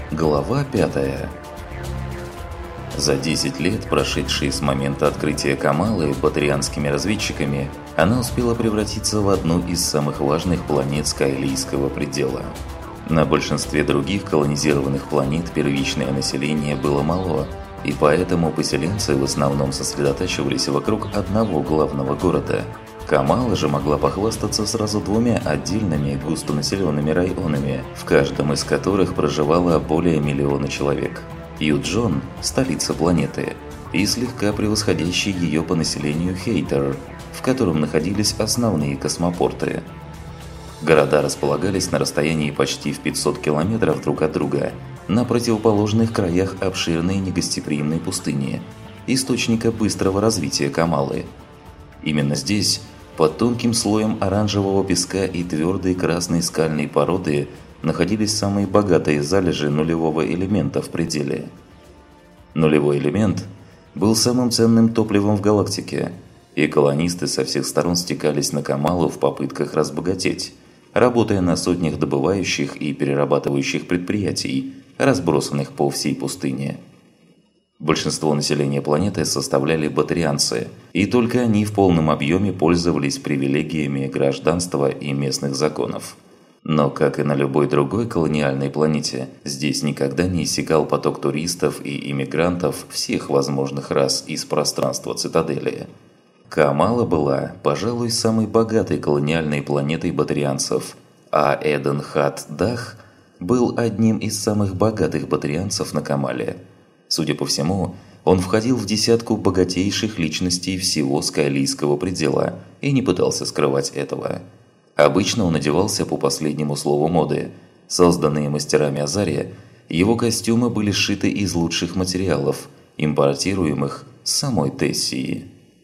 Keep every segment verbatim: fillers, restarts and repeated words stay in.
Глава пятая. За десять лет, прошедшие с момента открытия Камалы батарианскими разведчиками, она успела превратиться в одну из самых важных планет Скайлийского предела. На большинстве других колонизированных планет первичное население было мало, и поэтому поселенцы в основном сосредотачивались вокруг одного главного города. Камала же могла похвастаться сразу двумя отдельными густонаселенными районами, в каждом из которых проживало более миллиона человек. Юджон – столица планеты, и слегка превосходящий ее по населению Хейтер, в котором находились основные космопорты. Города располагались на расстоянии почти в пятьсот километров друг от друга, на противоположных краях обширной негостеприимной пустыни, источника быстрого развития Камалы. Именно здесь, под тонким слоем оранжевого песка и твердой красной скальной породы, находились самые богатые залежи нулевого элемента в пределе. Нулевой элемент был самым ценным топливом в галактике, и колонисты со всех сторон стекались на Камалу в попытках разбогатеть, работая на сотнях добывающих и перерабатывающих предприятий, разбросанных по всей пустыне. Большинство населения планеты составляли батарианцы, и только они в полном объеме пользовались привилегиями гражданства и местных законов. Но, как и на любой другой колониальной планете, здесь никогда не иссякал поток туристов и иммигрантов всех возможных рас из пространства цитадели. Камала была, пожалуй, самой богатой колониальной планетой батарианцев, а Эден-Хат-Дах был одним из самых богатых батарианцев на Камале. Судя по всему, он входил в десятку богатейших личностей всего Скайлийского предела и не пытался скрывать этого. Обычно он одевался по последнему слову моды. Созданные мастерами Азария, его костюмы были сшиты из лучших материалов, импортируемых с самой Тессии.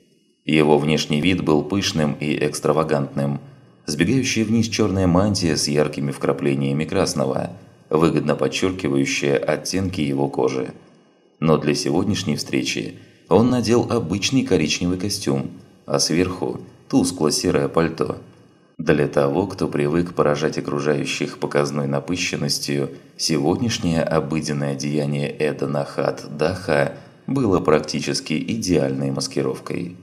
Его внешний вид был пышным и экстравагантным. Сбегающая вниз черная мантия с яркими вкраплениями красного, выгодно подчеркивающая оттенки его кожи. Но для сегодняшней встречи он надел обычный коричневый костюм, а сверху – тускло-серое пальто. Для того, кто привык поражать окружающих показной напыщенностью, сегодняшнее обыденное одеяние Эдена-Хат-Даха было практически идеальной маскировкой.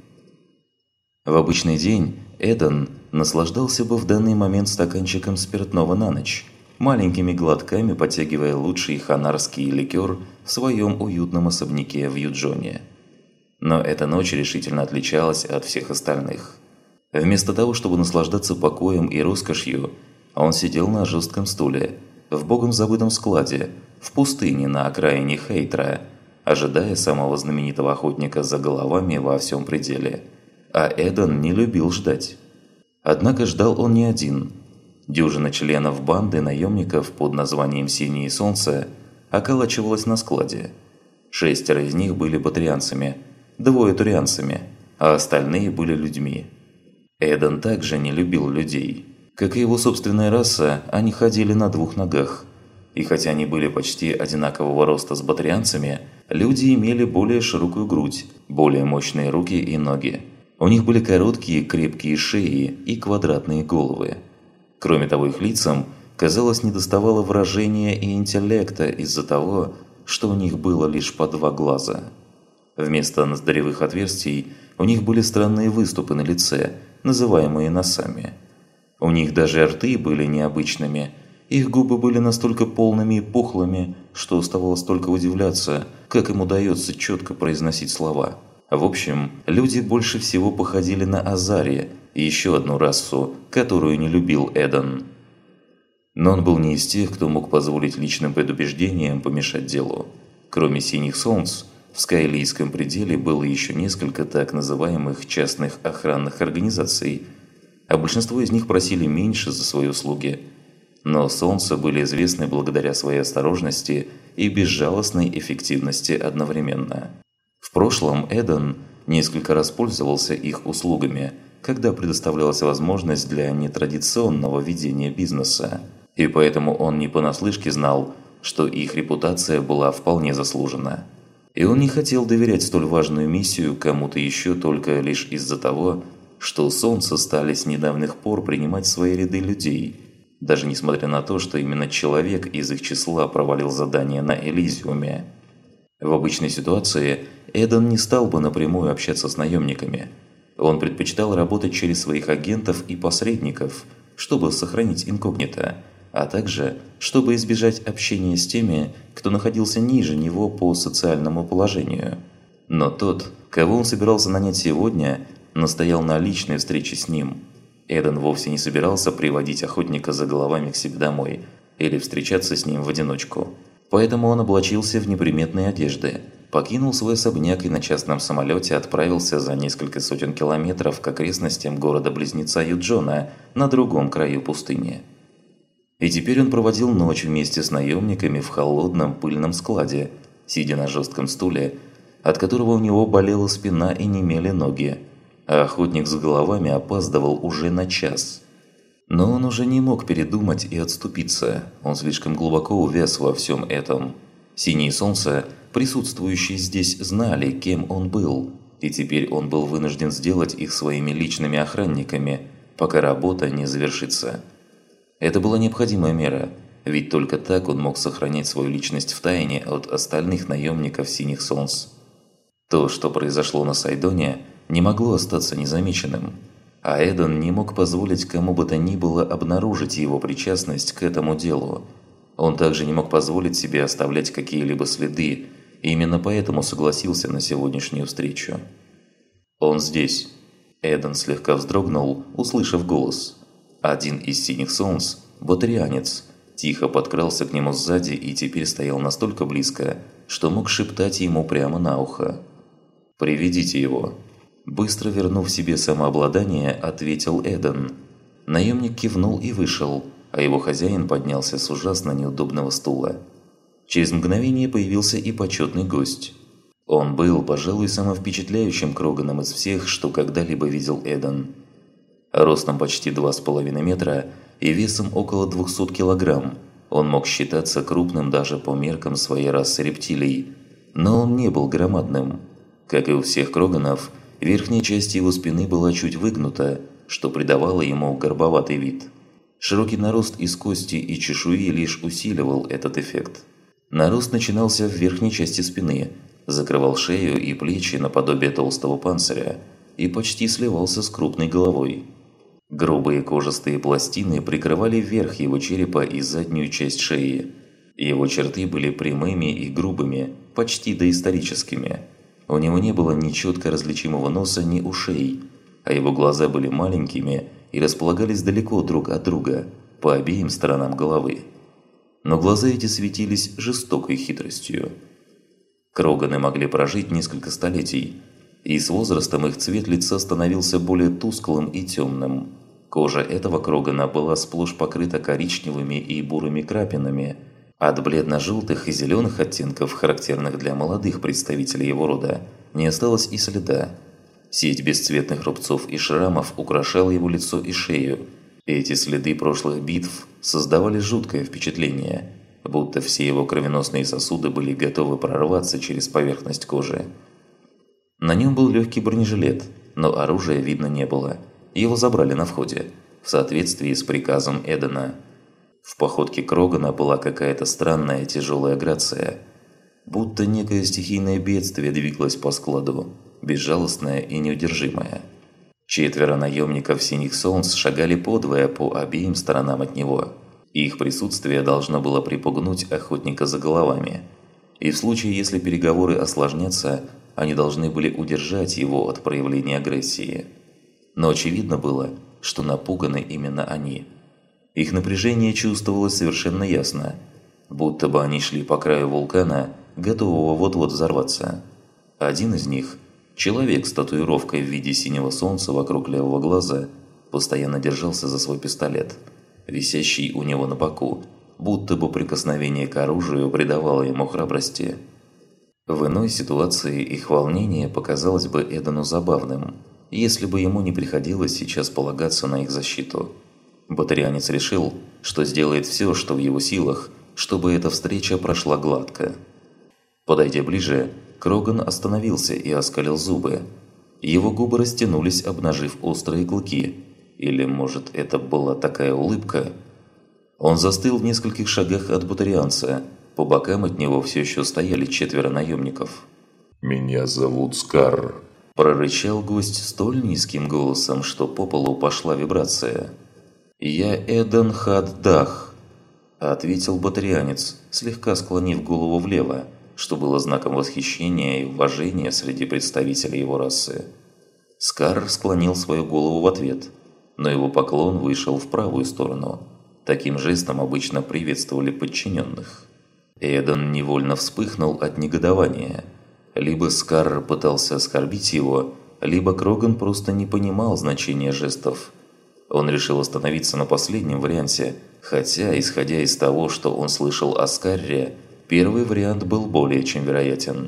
В обычный день Эден наслаждался бы в данный момент стаканчиком спиртного на ночь, маленькими глотками потягивая лучший ханарский ликер в своем уютном особняке в Юджоне. Но эта ночь решительно отличалась от всех остальных. Вместо того, чтобы наслаждаться покоем и роскошью, он сидел на жестком стуле, в богом забытом складе, в пустыне на окраине Хейтра, ожидая самого знаменитого охотника за головами во всем пределе. А Эден не любил ждать. Однако ждал он не один. Дюжина членов банды наемников под названием «Синее солнце» околачивалась на складе. Шестеро из них были батарианцами, двое турианцами, а остальные были людьми. Эден также не любил людей. Как и его собственная раса, они ходили на двух ногах. И хотя они были почти одинакового роста с батарианцами, люди имели более широкую грудь, более мощные руки и ноги. У них были короткие, крепкие шеи и квадратные головы. Кроме того, их лицам, казалось, недоставало выражения и интеллекта из-за того, что у них было лишь по два глаза. Вместо ноздревых отверстий у них были странные выступы на лице, называемые носами. У них даже рты были необычными, их губы были настолько полными и пухлыми, что оставалось только удивляться, как им удается четко произносить слова. В общем, люди больше всего походили на Азария, еще одну расу, которую не любил Эден. Но он был не из тех, кто мог позволить личным предубеждениям помешать делу. Кроме «Синих солнц», в Скайлийском пределе было еще несколько так называемых частных охранных организаций, а большинство из них просили меньше за свои услуги. Но солнца были известны благодаря своей осторожности и безжалостной эффективности одновременно. В прошлом Эден несколько раз пользовался их услугами, когда предоставлялась возможность для нетрадиционного ведения бизнеса, и поэтому он не понаслышке знал, что их репутация была вполне заслужена. И он не хотел доверять столь важную миссию кому-то еще только лишь из-за того, что солнце стали с недавних пор принимать в свои ряды людей. даже несмотря на то, что именно человек из их числа провалил задание на Элизиуме. В обычной ситуации Эдан не стал бы напрямую общаться с наемниками. Он предпочитал работать через своих агентов и посредников, чтобы сохранить инкогнито, а также чтобы избежать общения с теми, кто находился ниже него по социальному положению. Но тот, кого он собирался нанять сегодня, настоял на личной встрече с ним. Эдан вовсе не собирался приводить охотника за головами к себе домой или встречаться с ним в одиночку. Поэтому он облачился в неприметные одежды, покинул свой особняк и на частном самолете отправился за несколько сотен километров к окрестностям города-близнеца Юджона на другом краю пустыни. И теперь он проводил ночь вместе с наемниками в холодном пыльном складе, сидя на жестком стуле, от которого у него болела спина и немели ноги, а охотник с головами опаздывал уже на час. Но он уже не мог передумать и отступиться, он слишком глубоко увяз во всем этом. Синие солнца, присутствующие здесь, знали, кем он был, и теперь он был вынужден сделать их своими личными охранниками, пока работа не завершится. Это была необходимая мера, ведь только так он мог сохранять свою личность в тайне от остальных наемников Синих Солнц. То, что произошло на Сайдоне, не могло остаться незамеченным. А Эдан не мог позволить кому бы то ни было обнаружить его причастность к этому делу. Он также не мог позволить себе оставлять какие-либо следы, и именно поэтому согласился на сегодняшнюю встречу. «Он здесь». Эдан слегка вздрогнул, услышав голос. Один из Синих Солнц, батарианец, тихо подкрался к нему сзади и теперь стоял настолько близко, что мог шептать ему прямо на ухо. «Приведите его». Быстро вернув себе самообладание, ответил Эдан. Наемник кивнул и вышел, а его хозяин поднялся с ужасно неудобного стула. Через мгновение появился и почетный гость. Он был, пожалуй, самым впечатляющим Кроганом из всех, что когда-либо видел Эдан. Ростом почти два с половиной метра и весом около двухсот килограмм, он мог считаться крупным даже по меркам своей расы рептилий, но он не был громадным. Как и у всех Кроганов, верхняя часть его спины была чуть выгнута, что придавало ему горбоватый вид. Широкий нарост из кости и чешуи лишь усиливал этот эффект. Нарост начинался в верхней части спины, закрывал шею и плечи наподобие толстого панциря и почти сливался с крупной головой. Грубые кожистые пластины прикрывали верх его черепа и заднюю часть шеи. Его черты были прямыми и грубыми, почти доисторическими. У него не было ни четко различимого носа, ни ушей, а его глаза были маленькими и располагались далеко друг от друга, по обеим сторонам головы. Но глаза эти светились жестокой хитростью. Кроганы могли прожить несколько столетий, и с возрастом их цвет лица становился более тусклым и темным. Кожа этого Крогана была сплошь покрыта коричневыми и бурыми крапинами. От бледно-желтых и зеленых оттенков, характерных для молодых представителей его рода, не осталось и следа. Сеть бесцветных рубцов и шрамов украшала его лицо и шею. Эти следы прошлых битв создавали жуткое впечатление, будто все его кровеносные сосуды были готовы прорваться через поверхность кожи. На нем был легкий бронежилет, но оружия видно не было. Его забрали на входе, в соответствии с приказом Эдана. В походке Крогана была какая-то странная тяжелая грация, будто некое стихийное бедствие двигалось по складу, безжалостное и неудержимое. Четверо наемников Синих Солнц шагали подвое по обеим сторонам от него. Их присутствие должно было припугнуть охотника за головами. И в случае, если переговоры осложнятся, они должны были удержать его от проявления агрессии. Но очевидно было, что напуганы именно они. Их напряжение чувствовалось совершенно ясно, будто бы они шли по краю вулкана, готового вот-вот взорваться. Один из них, человек с татуировкой в виде синего солнца вокруг левого глаза, постоянно держался за свой пистолет, висящий у него на боку, будто бы прикосновение к оружию придавало ему храбрости. В иной ситуации их волнение показалось бы Эдану забавным, если бы ему не приходилось сейчас полагаться на их защиту. Батарианец решил, что сделает все, что в его силах, чтобы эта встреча прошла гладко. Подойдя ближе, Кроган остановился и оскалил зубы. Его губы растянулись, обнажив острые клыки. Или, может, это была такая улыбка? Он застыл в нескольких шагах от батарианца. По бокам от него все еще стояли четверо наемников. «Меня зовут Скар», – прорычал гость столь низким голосом, что по полу пошла вибрация. «Я Эден Хад-Дах», – ответил батарианец, слегка склонив голову влево, что было знаком восхищения и уважения среди представителей его расы. Скар склонил свою голову в ответ, но его поклон вышел в правую сторону. Таким жестом обычно приветствовали подчиненных. Эден невольно вспыхнул от негодования. Либо Скар пытался оскорбить его, либо Кроган просто не понимал значения жестов. Он решил остановиться на последнем варианте, хотя, исходя из того, что он слышал о Скарре, первый вариант был более чем вероятен.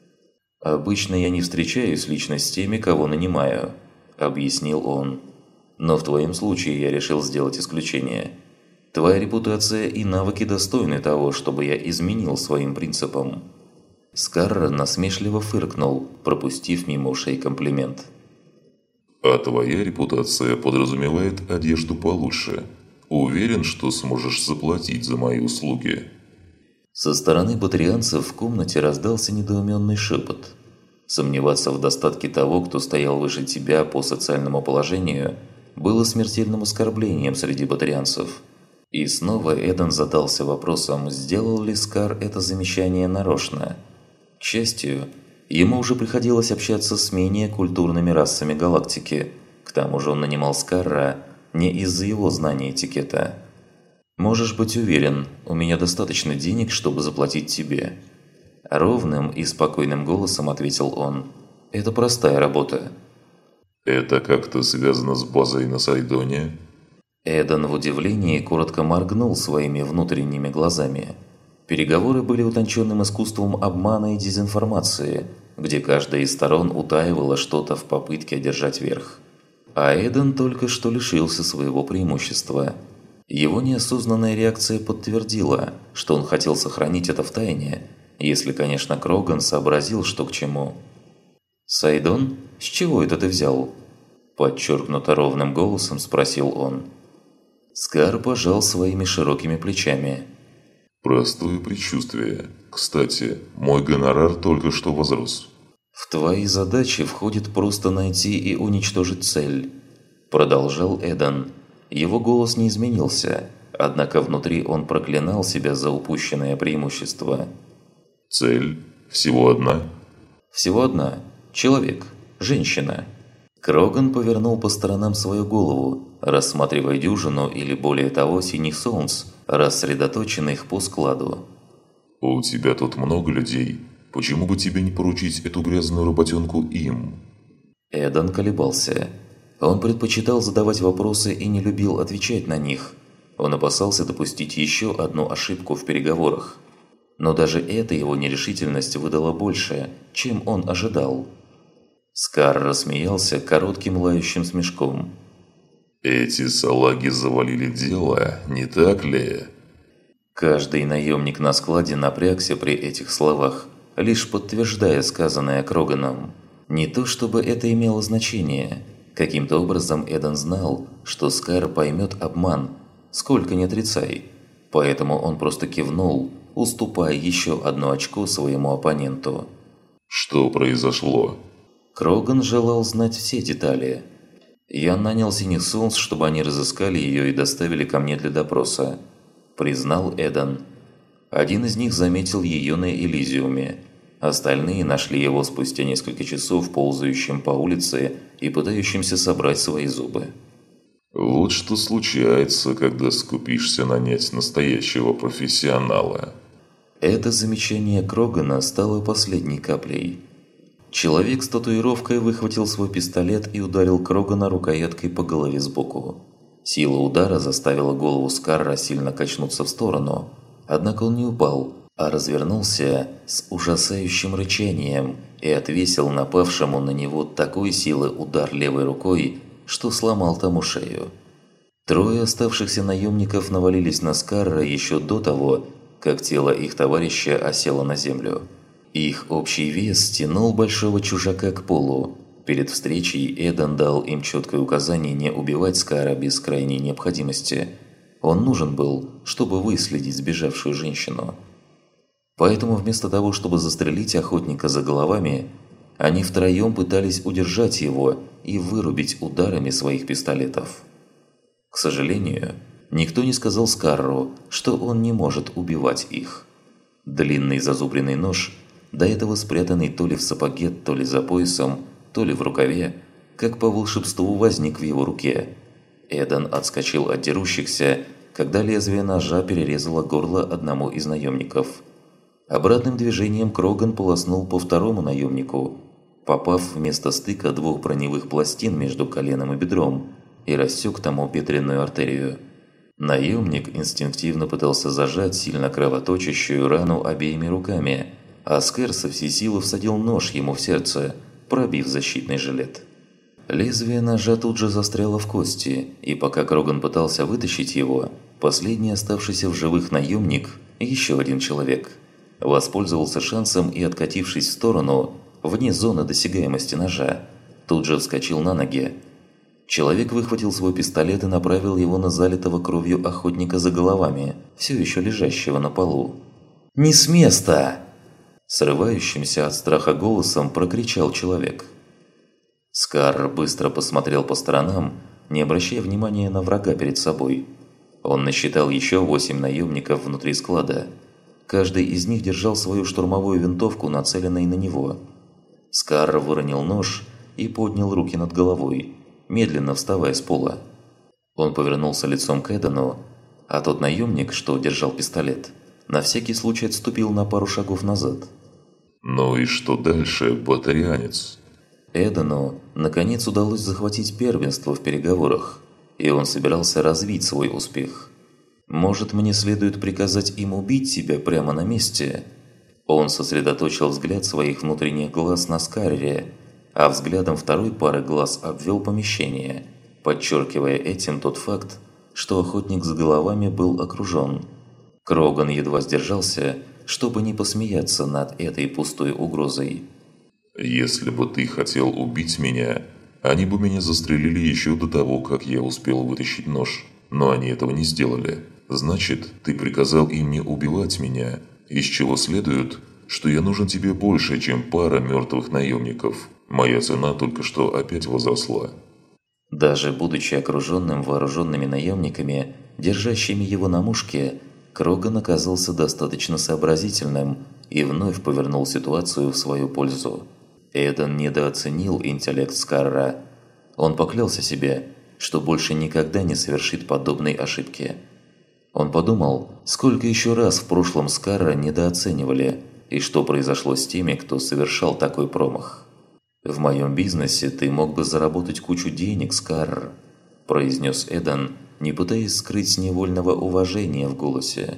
«Обычно я не встречаюсь лично с теми, кого нанимаю», – объяснил он. «Но в твоем случае я решил сделать исключение. Твоя репутация и навыки достойны того, чтобы я изменил своим принципам». Скар насмешливо фыркнул, пропустив мимо ушей комплимент. «А твоя репутация подразумевает одежду получше. Уверен, что сможешь заплатить за мои услуги?» Со стороны батарианцев в комнате раздался недоуменный шепот. Сомневаться в достатке того, кто стоял выше тебя по социальному положению, было смертельным оскорблением среди батарианцев. И снова Эден задался вопросом, сделал ли Скар это замечание нарочно. К счастью, ему уже приходилось общаться с менее культурными расами галактики. К тому же он нанимал Скарра не из-за его знания этикета. «Можешь быть уверен, у меня достаточно денег, чтобы заплатить тебе». Ровным и спокойным голосом ответил он. «Это простая работа». «Это как-то связано с базой на Сайдоне?» Эден в удивлении коротко моргнул своими внутренними глазами. Переговоры были утонченным искусством обмана и дезинформации, где каждая из сторон утаивала что-то в попытке одержать верх. А Эден только что лишился своего преимущества. Его неосознанная реакция подтвердила, что он хотел сохранить это в тайне, если, конечно, Кроган сообразил, что к чему. «Сайдон, с чего это ты взял?» Подчеркнуто ровным голосом спросил он. Скар пожал своими широкими плечами. «Простое предчувствие. Кстати, мой гонорар только что возрос». «В твои задачи входит просто найти и уничтожить цель», – продолжал Эден. Его голос не изменился, однако внутри он проклинал себя за упущенное преимущество. «Цель? Всего одна?» «Всего одна. Человек. Женщина». Кроган повернул по сторонам свою голову, рассматривая дюжину или более того синих солнц, рассредоточенных по складу. «У тебя тут много людей. Почему бы тебе не поручить эту грязную работенку им?» Эден колебался. Он предпочитал задавать вопросы и не любил отвечать на них. Он опасался допустить еще одну ошибку в переговорах. Но даже эта его нерешительность выдала больше, чем он ожидал. Скар рассмеялся коротким лающим смешком. «Эти салаги завалили дело, не так ли?» Каждый наемник на складе напрягся при этих словах, лишь подтверждая сказанное Кроганом. Не то чтобы это имело значение. Каким-то образом Эден знал, что Скар поймет обман, сколько ни отрицай. Поэтому он просто кивнул, уступая еще одно очко своему оппоненту. «Что произошло?» Кроган желал знать все детали. «Я нанял Синих Солнц, чтобы они разыскали ее и доставили ко мне для допроса», – признал Эден. Один из них заметил ее на Элизиуме. Остальные нашли его спустя несколько часов ползающим по улице и пытающимся собрать свои зубы. «Вот что случается, когда скупишься нанять настоящего профессионала». Это замечание Крогана стало последней каплей. Человек с татуировкой выхватил свой пистолет и ударил Крогана рукояткой по голове сбоку. Сила удара заставила голову Скарра сильно качнуться в сторону, однако он не упал, а развернулся с ужасающим рычанием и отвесил напавшему на него такой силы удар левой рукой, что сломал тому шею. Трое оставшихся наемников навалились на Скарра еще до того, как тело их товарища осело на землю. Их общий вес тянул большого чужака к полу. Перед встречей Эден дал им четкое указание не убивать Скара без крайней необходимости. Он нужен был, чтобы выследить сбежавшую женщину. Поэтому вместо того, чтобы застрелить охотника за головами, они втроем пытались удержать его и вырубить ударами своих пистолетов. К сожалению, никто не сказал Скарру, что он не может убивать их. Длинный зазубренный нож, до этого спрятанный то ли в сапоге, то ли за поясом, то ли в рукаве, как по волшебству возник в его руке. Эдан отскочил от дерущихся, когда лезвие ножа перерезало горло одному из наемников. Обратным движением Кроган полоснул по второму наемнику, попав вместо стыка двух броневых пластин между коленом и бедром, и рассек тому бедренную артерию. Наемник инстинктивно пытался зажать сильно кровоточащую рану обеими руками, а Скар со всей силы всадил нож ему в сердце, пробив защитный жилет. Лезвие ножа тут же застряло в кости, и пока Кроган пытался вытащить его, последний оставшийся в живых наемник, еще один человек, воспользовался шансом и, откатившись в сторону, вне зоны досягаемости ножа, тут же вскочил на ноги. Человек выхватил свой пистолет и направил его на залитого кровью охотника за головами, все еще лежащего на полу. «Не с места!» Срывающимся от страха голосом прокричал человек. Скар быстро посмотрел по сторонам, не обращая внимания на врага перед собой. Он насчитал еще восемь наемников внутри склада. Каждый из них держал свою штурмовую винтовку, нацеленной на него. Скар выронил нож и поднял руки над головой, медленно вставая с пола. Он повернулся лицом к Эдану, а тот наемник, что держал пистолет, на всякий случай отступил на пару шагов назад. «Ну и что дальше, батарианец?» Эдану, наконец, удалось захватить первенство в переговорах, и он собирался развить свой успех. «Может, мне следует приказать им убить тебя прямо на месте?» Он сосредоточил взгляд своих внутренних глаз на Скарре, а взглядом второй пары глаз обвел помещение, подчеркивая этим тот факт, что охотник за головами был окружен. Кроган едва сдержался, чтобы не посмеяться над этой пустой угрозой. «Если бы ты хотел убить меня, они бы меня застрелили еще до того, как я успел вытащить нож. Но они этого не сделали. Значит, ты приказал им не убивать меня, из чего следует, что я нужен тебе больше, чем пара мертвых наемников. Моя цена только что опять возросла». Даже будучи окруженным вооруженными наемниками, держащими его на мушке, Кроган оказался достаточно сообразительным и вновь повернул ситуацию в свою пользу. Эдан недооценил интеллект Скарра. Он поклялся себе, что больше никогда не совершит подобной ошибки. Он подумал, сколько еще раз в прошлом Скарра недооценивали, и что произошло с теми, кто совершал такой промах. «В моем бизнесе ты мог бы заработать кучу денег, Скарр», – произнес Эдан, не пытаясь скрыть невольного уважения в голосе.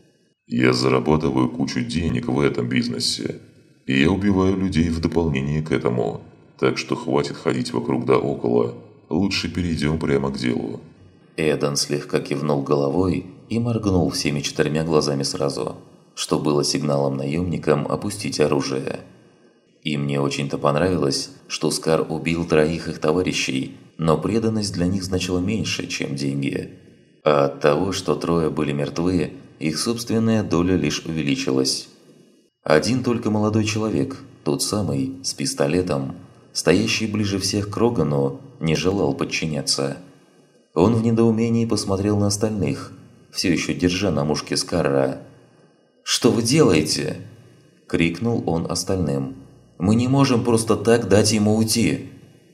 «Я зарабатываю кучу денег в этом бизнесе, и я убиваю людей в дополнение к этому, так что хватит ходить вокруг да около, лучше перейдем прямо к делу». Эдан слегка кивнул головой и моргнул всеми четырьмя глазами сразу, что было сигналом наемникам опустить оружие. Им не очень-то понравилось, что Скар убил троих их товарищей, но преданность для них значила меньше, чем деньги. А от того, что трое были мертвы, их собственная доля лишь увеличилась. Один только молодой человек, тот самый, с пистолетом, стоящий ближе всех к Крогану, не желал подчиняться. Он в недоумении посмотрел на остальных, все еще держа на мушке Скарра. «Что вы делаете?» – крикнул он остальным. «Мы не можем просто так дать ему уйти!»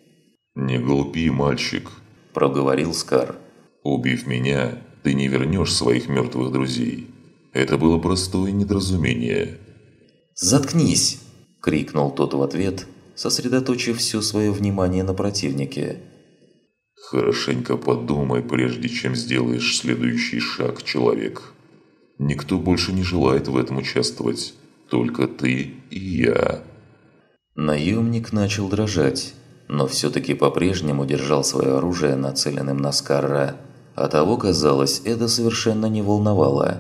«Не глупи, мальчик», – проговорил Скар. «Убив меня, ты не вернешь своих мертвых друзей. Это было простое недоразумение». «Заткнись!» – крикнул тот в ответ, сосредоточив все свое внимание на противнике. «Хорошенько подумай, прежде чем сделаешь следующий шаг, человек. Никто больше не желает в этом участвовать, только ты и я». Наемник начал дрожать, но все-таки по-прежнему держал свое оружие нацеленным на Скарра, а того, казалось, это совершенно не волновало.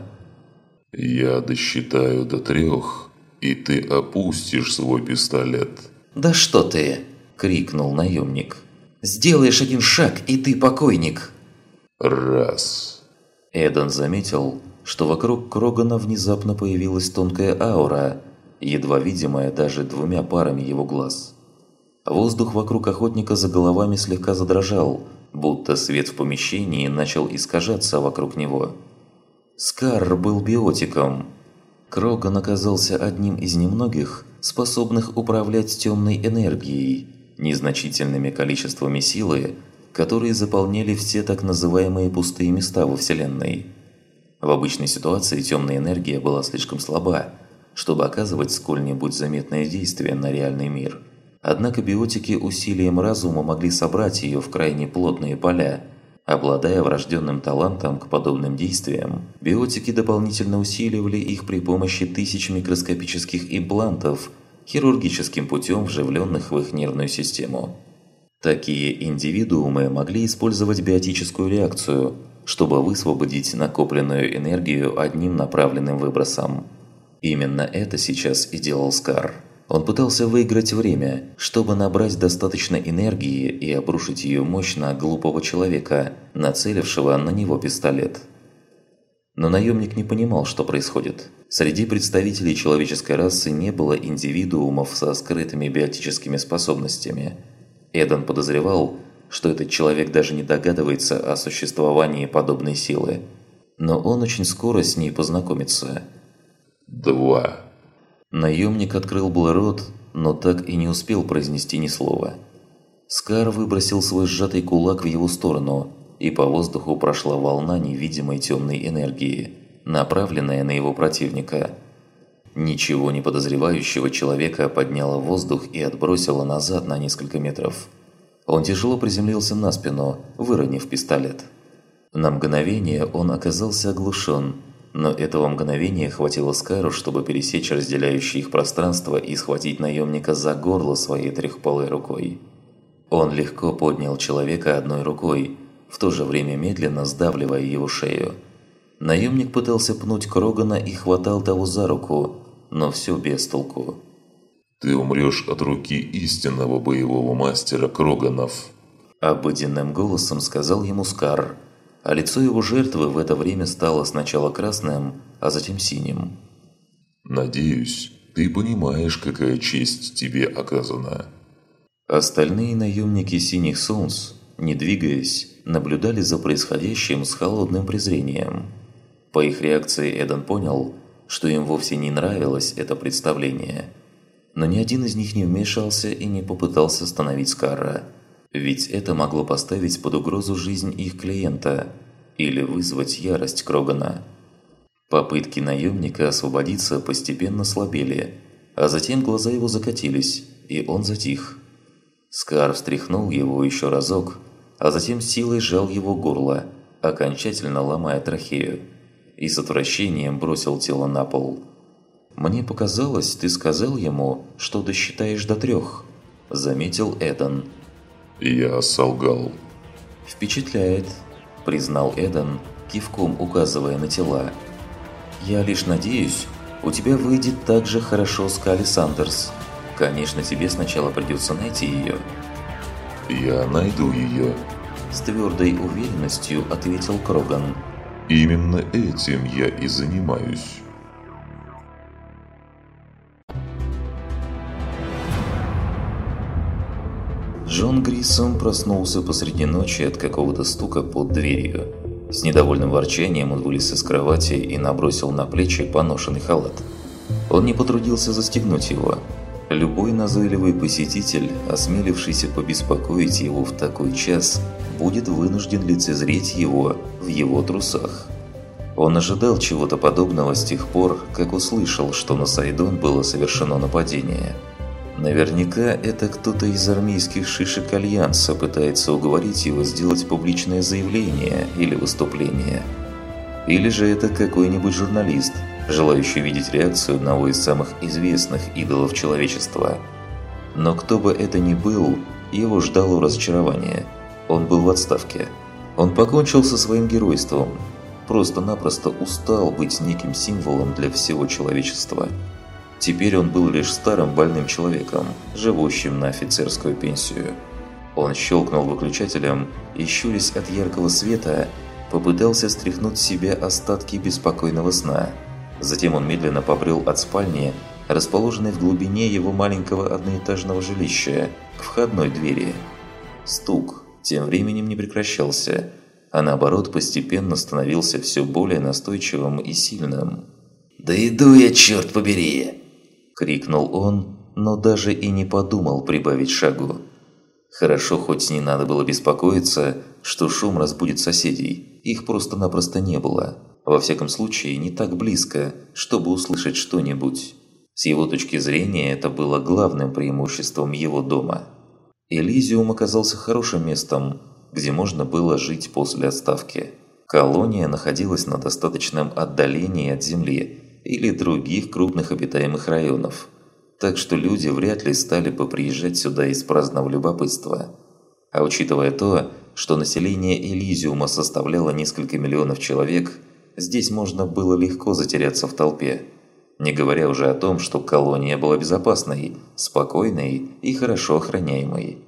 «Я досчитаю до трех, и ты опустишь свой пистолет». «Да что ты!» – крикнул наемник. «Сделаешь один шаг, и ты покойник!» «Раз». Эдан заметил, что вокруг Крогана внезапно появилась тонкая аура, едва видимая даже двумя парами его глаз. Воздух вокруг охотника за головами слегка задрожал, будто свет в помещении начал искажаться вокруг него. Скар был биотиком. Кроган оказался одним из немногих, способных управлять темной энергией, незначительными количествами силы, которые заполняли все так называемые пустые места во Вселенной. В обычной ситуации темная энергия была слишком слаба, чтобы оказывать сколь-нибудь заметное действие на реальный мир. Однако биотики усилием разума могли собрать ее в крайне плотные поля. Обладая врожденным талантом к подобным действиям, биотики дополнительно усиливали их при помощи тысяч микроскопических имплантов, хирургическим путем вживленных в их нервную систему. Такие индивидуумы могли использовать биотическую реакцию, чтобы высвободить накопленную энергию одним направленным выбросом. Именно это сейчас и делал Скар. Он пытался выиграть время, чтобы набрать достаточно энергии и обрушить ее мощь на глупого человека, нацелившего на него пистолет. Но наемник не понимал, что происходит. Среди представителей человеческой расы не было индивидуумов со скрытыми биотическими способностями. Эдан подозревал, что этот человек даже не догадывается о существовании подобной силы. Но он очень скоро с ней познакомится. «Два». Наемник открыл был рот, но так и не успел произнести ни слова. Скар выбросил свой сжатый кулак в его сторону, и по воздуху прошла волна невидимой темной энергии, направленная на его противника. Ничего не подозревающего человека подняло в воздух и отбросило назад на несколько метров. Он тяжело приземлился на спину, выронив пистолет. На мгновение он оказался оглушен, но этого мгновения хватило Скару, чтобы пересечь разделяющее их пространство и схватить наемника за горло своей трехпалой рукой. Он легко поднял человека одной рукой, в то же время медленно сдавливая его шею. Наемник пытался пнуть Крогана и хватал того за руку, но все без толку. «Ты умрешь от руки истинного боевого мастера Кроганов», – обыденным голосом сказал ему Скар, а лицо его жертвы в это время стало сначала красным, а затем синим. «Надеюсь, ты понимаешь, какая честь тебе оказана». Остальные наемники Синих Солнц, не двигаясь, наблюдали за происходящим с холодным презрением. По их реакции Эдан понял, что им вовсе не нравилось это представление. Но ни один из них не вмешался и не попытался остановить Скара, ведь это могло поставить под угрозу жизнь их клиента или вызвать ярость Крогана. Попытки наемника освободиться постепенно слабели, а затем глаза его закатились, и он затих. Скар встряхнул его еще разок, а затем силой сжал его горло, окончательно ломая трахею, и с отвращением бросил тело на пол. «Мне показалось, ты сказал ему, что досчитаешь до трех», – заметил Эдан. «Я солгал». «Впечатляет», – признал Эдан, кивком указывая на тела. «Я лишь надеюсь, у тебя выйдет так же хорошо с Калли Сандерс. Конечно, тебе сначала придется найти ее». «Я найду ее», – с твердой уверенностью ответил Кроган. «Именно этим я и занимаюсь». Джон Грисом проснулся посреди ночи от какого-то стука под дверью. С недовольным ворчанием он вылез из кровати и набросил на плечи поношенный халат. Он не потрудился застегнуть его. Любой назойливый посетитель, осмелившийся побеспокоить его в такой час, будет вынужден лицезреть его в его трусах. Он ожидал чего-то подобного с тех пор, как услышал, что на Сайдон было совершено нападение. Наверняка это кто-то из армейских шишек Альянса пытается уговорить его сделать публичное заявление или выступление. Или же это какой-нибудь журналист, желающий видеть реакцию одного из самых известных идолов человечества. Но кто бы это ни был, его ждало разочарование. Он был в отставке. Он покончил со своим геройством. Просто-напросто устал быть неким символом для всего человечества. Теперь он был лишь старым больным человеком, живущим на офицерскую пенсию. Он щелкнул выключателем и, щурясь от яркого света, попытался стряхнуть с себя остатки беспокойного сна. Затем он медленно побрел от спальни, расположенной в глубине его маленького одноэтажного жилища, к входной двери. Стук тем временем не прекращался, а наоборот постепенно становился все более настойчивым и сильным. «Да иду я, черт побери!» – крикнул он, но даже и не подумал прибавить шагу. Хорошо, хоть не надо было беспокоиться, что шум разбудит соседей. Их просто-напросто не было. Во всяком случае, не так близко, чтобы услышать что-нибудь. С его точки зрения, это было главным преимуществом его дома. Элизиум оказался хорошим местом, где можно было жить после отставки. Колония находилась на достаточном отдалении от земли или других крупных обитаемых районов, так что люди вряд ли стали бы приезжать сюда из праздного любопытства. А учитывая то, что население Элизиума составляло несколько миллионов человек, здесь можно было легко затеряться в толпе. Не говоря уже о том, что колония была безопасной, спокойной и хорошо охраняемой.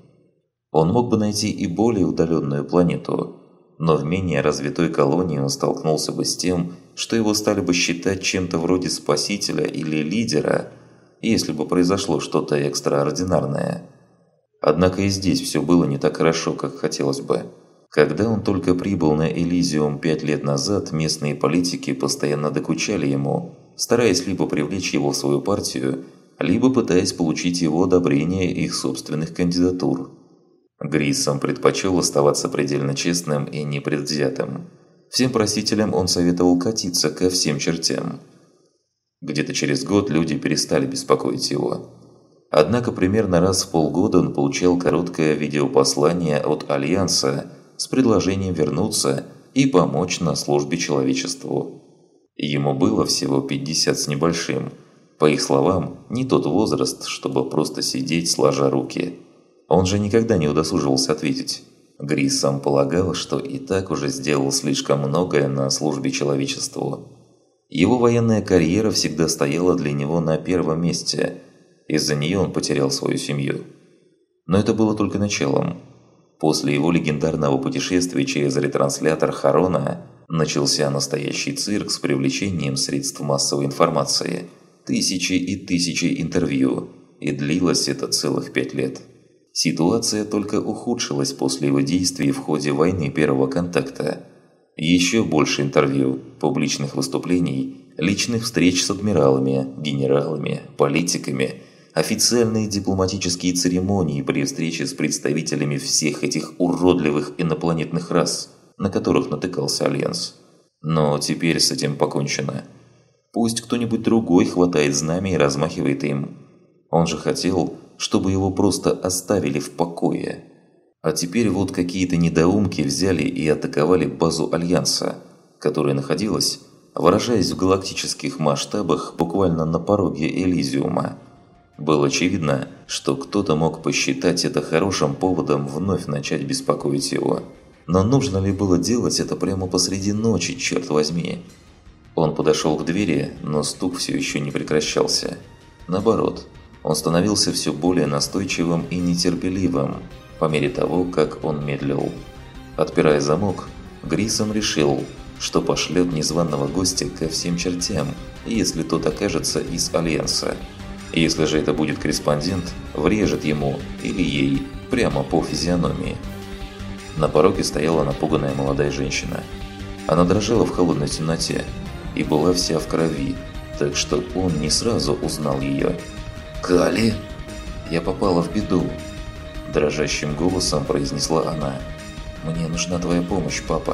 Он мог бы найти и более удаленную планету, но в менее развитой колонии он столкнулся бы с тем, что его стали бы считать чем-то вроде спасителя или лидера, если бы произошло что-то экстраординарное. Однако и здесь все было не так хорошо, как хотелось бы. Когда он только прибыл на Элизиум пять лет назад, местные политики постоянно докучали ему, стараясь либо привлечь его в свою партию, либо пытаясь получить его одобрение их собственных кандидатур. Гриссом предпочел оставаться предельно честным и непредвзятым. Всем просителям он советовал катиться ко всем чертям. Где-то через год люди перестали беспокоить его. Однако примерно раз в полгода он получал короткое видеопослание от Альянса с предложением вернуться и помочь на службе человечеству. Ему было всего пятьдесят с небольшим. По их словам, не тот возраст, чтобы просто сидеть сложа руки. Он же никогда не удосуживался ответить. Грисс сам полагал, что и так уже сделал слишком многое на службе человечеству. Его военная карьера всегда стояла для него на первом месте. Из-за нее он потерял свою семью. Но это было только началом. После его легендарного путешествия через ретранслятор Харона начался настоящий цирк с привлечением средств массовой информации. Тысячи и тысячи интервью. И длилось это целых пять лет. Ситуация только ухудшилась после его действий в ходе войны первого контакта. Еще больше интервью, публичных выступлений, личных встреч с адмиралами, генералами, политиками, официальные дипломатические церемонии при встрече с представителями всех этих уродливых инопланетных рас, на которых натыкался Альянс. Но теперь с этим покончено. Пусть кто-нибудь другой хватает знамя и размахивает им. Он же хотел, чтобы его просто оставили в покое. А теперь вот какие-то недоумки взяли и атаковали базу Альянса, которая находилась, выражаясь в галактических масштабах, буквально на пороге Элизиума. Было очевидно, что кто-то мог посчитать это хорошим поводом вновь начать беспокоить его. Но нужно ли было делать это прямо посреди ночи, черт возьми? Он подошел к двери, но стук все еще не прекращался. Наоборот, он становился все более настойчивым и нетерпеливым, по мере того, как он медлил. Отпирая замок, Гриссом решил, что пошлет незваного гостя ко всем чертям, если тот окажется из Альянса. Если же это будет корреспондент, врежет ему или ей прямо по физиономии. На пороге стояла напуганная молодая женщина. Она дрожала в холодной темноте и была вся в крови, так что он не сразу узнал ее. «Кали, я попала в беду», – дрожащим голосом произнесла она. «Мне нужна твоя помощь, папа».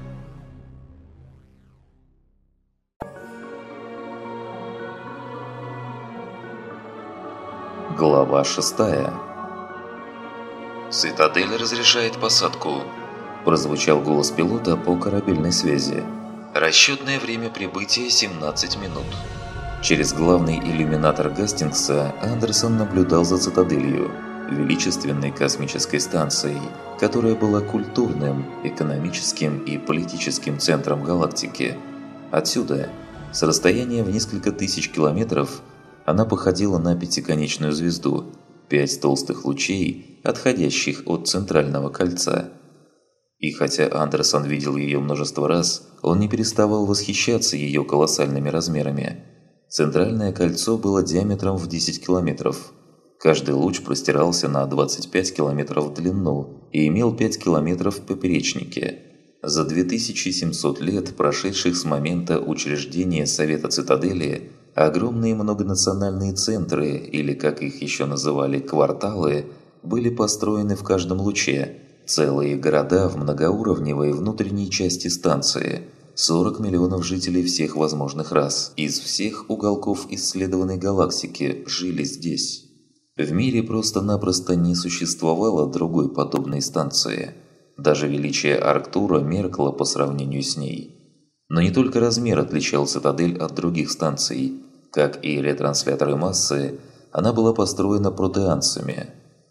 Глава шестая. «Цитадель разрешает посадку», – прозвучал голос пилота по корабельной связи. «Расчетное время прибытия семнадцать минут». Через главный иллюминатор Гастингса Андерсон наблюдал за цитаделью, величественной космической станцией, которая была культурным, экономическим и политическим центром галактики. Отсюда, с расстояния в несколько тысяч километров, она походила на пятиконечную звезду, пять толстых лучей, отходящих от центрального кольца. И хотя Андерсон видел ее множество раз, он не переставал восхищаться ее колоссальными размерами. Центральное кольцо было диаметром в десять километров. Каждый луч простирался на двадцать пять километров в длину и имел пять километров в поперечнике. За две тысячи семьсот лет, прошедших с момента учреждения Совета Цитадели, огромные многонациональные центры, или как их еще называли кварталы, были построены в каждом луче. Целые города в многоуровневой внутренней части станции. сорок миллионов жителей всех возможных рас из всех уголков исследованной галактики жили здесь. В мире просто-напросто не существовало другой подобной станции. Даже величие Арктура меркло по сравнению с ней. Но не только размер отличал Цитадель от других станций. Как и ретрансляторы массы, она была построена протеанцами.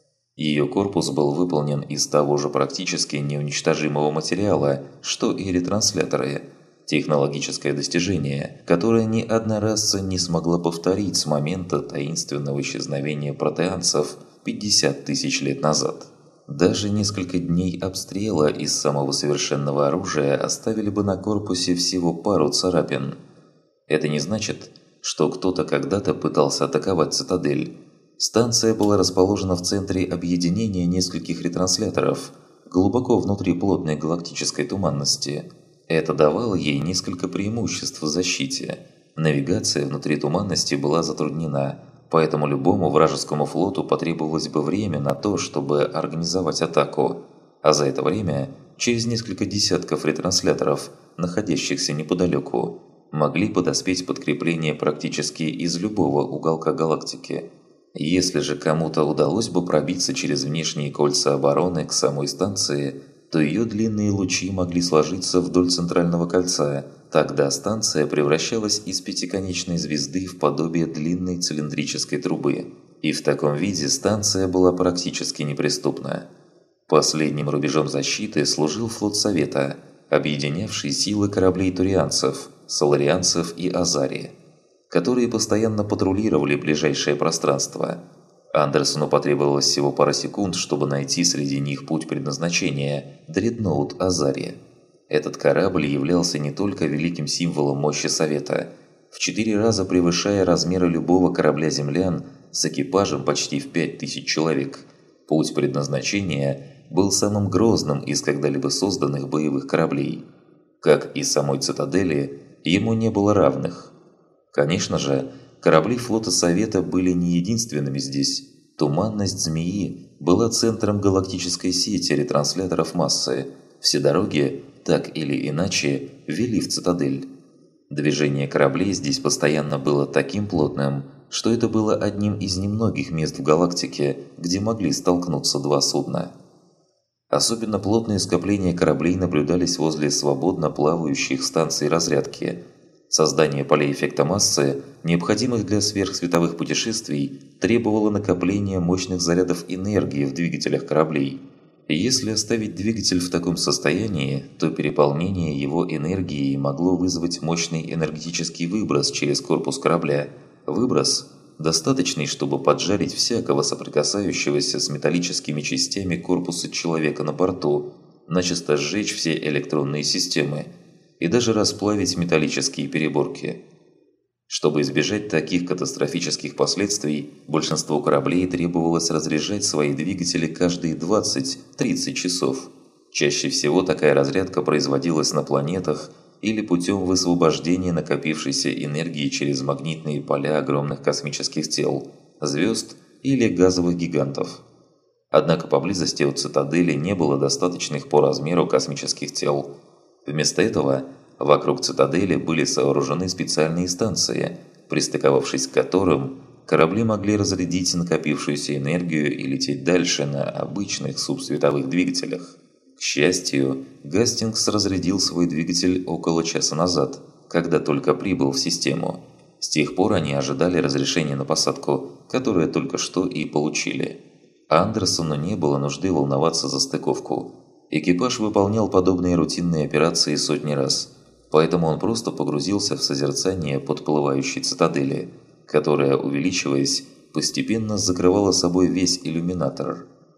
Ее корпус был выполнен из того же практически неуничтожимого материала, что и ретрансляторы. Технологическое достижение, которое ни одна раса не смогла повторить с момента таинственного исчезновения протеанцев пятьдесят тысяч лет назад. Даже несколько дней обстрела из самого совершенного оружия оставили бы на корпусе всего пару царапин. Это не значит, что кто-то когда-то пытался атаковать Цитадель. Станция была расположена в центре объединения нескольких ретрансляторов, глубоко внутри плотной галактической туманности. Это давало ей несколько преимуществ в защите. Навигация внутри туманности была затруднена, поэтому любому вражескому флоту потребовалось бы время на то, чтобы организовать атаку. А за это время, через несколько десятков ретрансляторов, находящихся неподалеку, могли подоспеть подкрепления практически из любого уголка галактики. Если же кому-то удалось бы пробиться через внешние кольца обороны к самой станции, то ее длинные лучи могли сложиться вдоль центрального кольца. Тогда станция превращалась из пятиконечной звезды в подобие длинной цилиндрической трубы. И в таком виде станция была практически неприступна. Последним рубежом защиты служил флот Совета, объединявший силы кораблей турианцев, соларианцев и азари, которые постоянно патрулировали ближайшее пространство. Андерсону потребовалось всего пара секунд, чтобы найти среди них путь предназначения – Дредноут Азари. Этот корабль являлся не только великим символом мощи Совета, в четыре раза превышая размеры любого корабля землян с экипажем почти в пять тысяч человек. Путь предназначения был самым грозным из когда-либо созданных боевых кораблей. Как и самой Цитадели, ему не было равных. Конечно же, корабли флота Совета были не единственными здесь. Туманность Змеи была центром галактической сети ретрансляторов массы. Все дороги, так или иначе, вели в Цитадель. Движение кораблей здесь постоянно было таким плотным, что это было одним из немногих мест в галактике, где могли столкнуться два судна. Особенно плотные скопления кораблей наблюдались возле свободно плавающих станций разрядки. Создание полей эффекта массы, необходимых для сверхсветовых путешествий, требовало накопления мощных зарядов энергии в двигателях кораблей. И если оставить двигатель в таком состоянии, то переполнение его энергией могло вызвать мощный энергетический выброс через корпус корабля. Выброс, достаточный, чтобы поджарить всякого соприкасающегося с металлическими частями корпуса человека на борту, начисто сжечь все электронные системы и даже расплавить металлические переборки. Чтобы избежать таких катастрофических последствий, большинству кораблей требовалось разряжать свои двигатели каждые двадцать-тридцать часов. Чаще всего такая разрядка производилась на планетах или путем высвобождения накопившейся энергии через магнитные поля огромных космических тел, звезд или газовых гигантов. Однако поблизости от Цитадели не было достаточных по размеру космических тел. Вместо этого вокруг Цитадели были сооружены специальные станции, пристыковавшись к которым корабли могли разрядить накопившуюся энергию и лететь дальше на обычных субсветовых двигателях. К счастью, Гастингс разрядил свой двигатель около часа назад, когда только прибыл в систему. С тех пор они ожидали разрешения на посадку, которое только что и получили. Андерсону не было нужды волноваться за стыковку. Экипаж выполнял подобные рутинные операции сотни раз, поэтому он просто погрузился в созерцание подплывающей цитадели, которая, увеличиваясь, постепенно закрывала собой весь иллюминатор.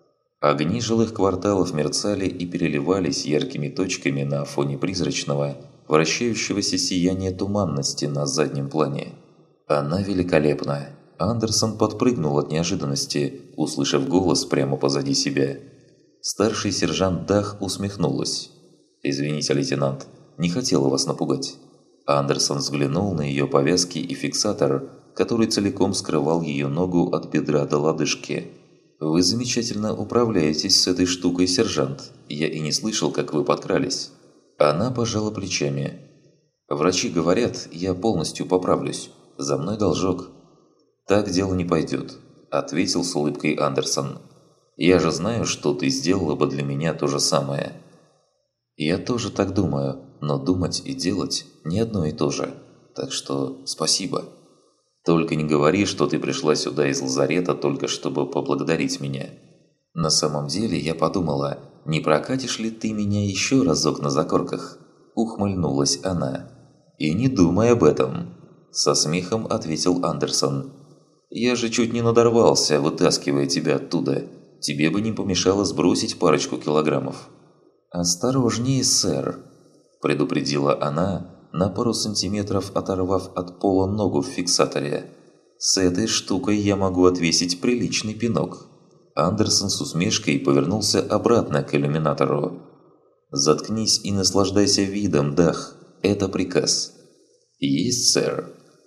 Огни жилых кварталов мерцали и переливались яркими точками на фоне призрачного, вращающегося сияния туманности на заднем плане. Она великолепна. Андерсон подпрыгнул от неожиданности, услышав голос прямо позади себя. Старший сержант Дах усмехнулась. «Извините, лейтенант, не хотела вас напугать». Андерсон взглянул на ее повязки и фиксатор, который целиком скрывал ее ногу от бедра до лодыжки. «Вы замечательно управляетесь с этой штукой, сержант. Я и не слышал, как вы подкрались». Она пожала плечами. «Врачи говорят, я полностью поправлюсь. За мной должок». «Так дело не пойдет», – ответил с улыбкой Андерсон. «Я же знаю, что ты сделала бы для меня то же самое». «Я тоже так думаю, но думать и делать не одно и то же. Так что спасибо. Только не говори, что ты пришла сюда из лазарета только чтобы поблагодарить меня. На самом деле я подумала, не прокатишь ли ты меня еще разок на закорках?» Ухмыльнулась она. «И не думай об этом», – со смехом ответил Андерсон. «Я же чуть не надорвался, вытаскивая тебя оттуда. Тебе бы не помешало сбросить парочку килограммов». «Осторожнее, сэр», – предупредила она, на пару сантиметров оторвав от пола ногу в фиксаторе. «С этой штукой я могу отвесить приличный пинок». Андерсон с усмешкой повернулся обратно к иллюминатору. «Заткнись и наслаждайся видом, Дах. Это приказ». «Есть, сэр».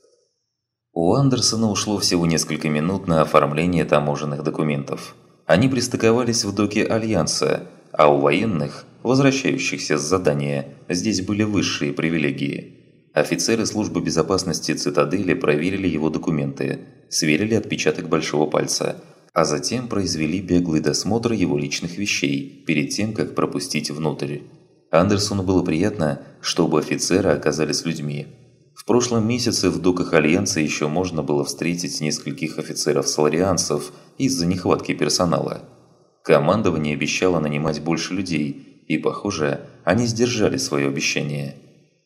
У Андерсона ушло всего несколько минут на оформление таможенных документов. Они пристыковались в доке Альянса, а у военных, возвращающихся с задания, здесь были высшие привилегии. Офицеры службы безопасности Цитадели проверили его документы, сверили отпечаток большого пальца, а затем произвели беглый досмотр его личных вещей перед тем, как пропустить внутрь. Андерсону было приятно, что оба офицера оказались людьми. В прошлом месяце в доках Альянса еще можно было встретить нескольких офицеров-соларианцев из-за нехватки персонала. Командование обещало нанимать больше людей, и, похоже, они сдержали свое обещание.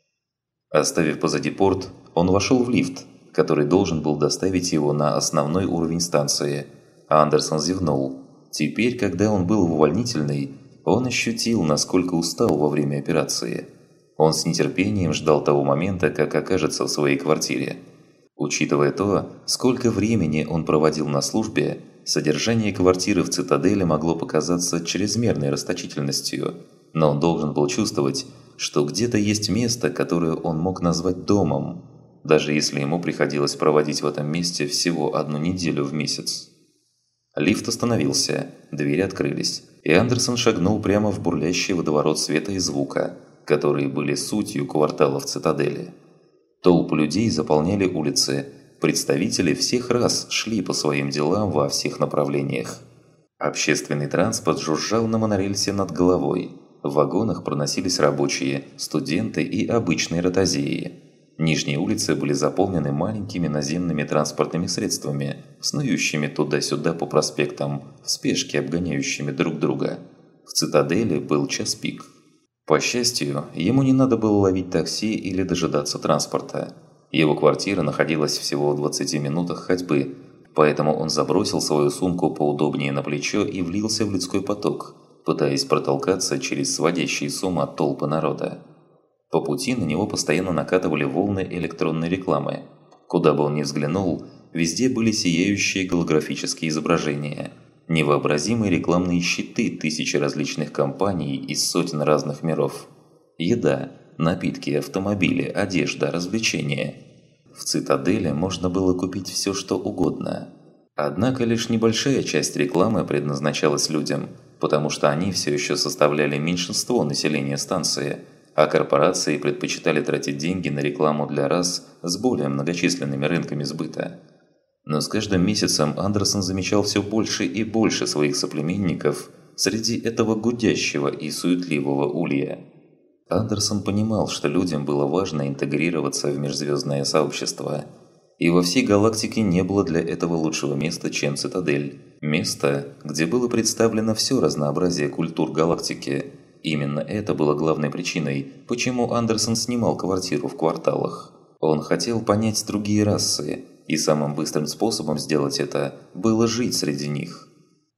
Оставив позади порт, он вошел в лифт, который должен был доставить его на основной уровень станции. Андерсон зевнул. Теперь, когда он был в увольнительной, он ощутил, насколько устал во время операции. Он с нетерпением ждал того момента, как окажется в своей квартире. Учитывая то, сколько времени он проводил на службе, содержание квартиры в Цитадели могло показаться чрезмерной расточительностью, но он должен был чувствовать, что где-то есть место, которое он мог назвать домом, даже если ему приходилось проводить в этом месте всего одну неделю в месяц. Лифт остановился, двери открылись, и Андерсон шагнул прямо в бурлящий водоворот света и звука, которые были сутью кварталов Цитадели. Толпы людей заполняли улицы, представители всех рас шли по своим делам во всех направлениях. Общественный транспорт жужжал на монорельсе над головой. В вагонах проносились рабочие, студенты и обычные ротозеи. Нижние улицы были заполнены маленькими наземными транспортными средствами, снующими туда-сюда по проспектам, в спешке обгоняющими друг друга. В Цитадели был час пик. По счастью, ему не надо было ловить такси или дожидаться транспорта. Его квартира находилась всего в двадцати минутах ходьбы, поэтому он забросил свою сумку поудобнее на плечо и влился в людской поток, пытаясь протолкаться через сводящие с ума толпы народа. По пути на него постоянно накатывали волны электронной рекламы. Куда бы он ни взглянул, везде были сияющие голографические изображения, невообразимые рекламные щиты тысячи различных компаний из сотен разных миров. Еда, напитки, автомобили, одежда, развлечения. В Цитадели можно было купить все, что угодно. Однако лишь небольшая часть рекламы предназначалась людям, потому что они все еще составляли меньшинство населения станции, а корпорации предпочитали тратить деньги на рекламу для рас с более многочисленными рынками сбыта. Но с каждым месяцем Андерсон замечал все больше и больше своих соплеменников среди этого гудящего и суетливого улья. Андерсон понимал, что людям было важно интегрироваться в межзвездное сообщество, и во всей галактике не было для этого лучшего места, чем Цитадель. Место, где было представлено все разнообразие культур галактики. Именно это было главной причиной, почему Андерсон снимал квартиру в кварталах. Он хотел понять другие расы, и самым быстрым способом сделать это было жить среди них.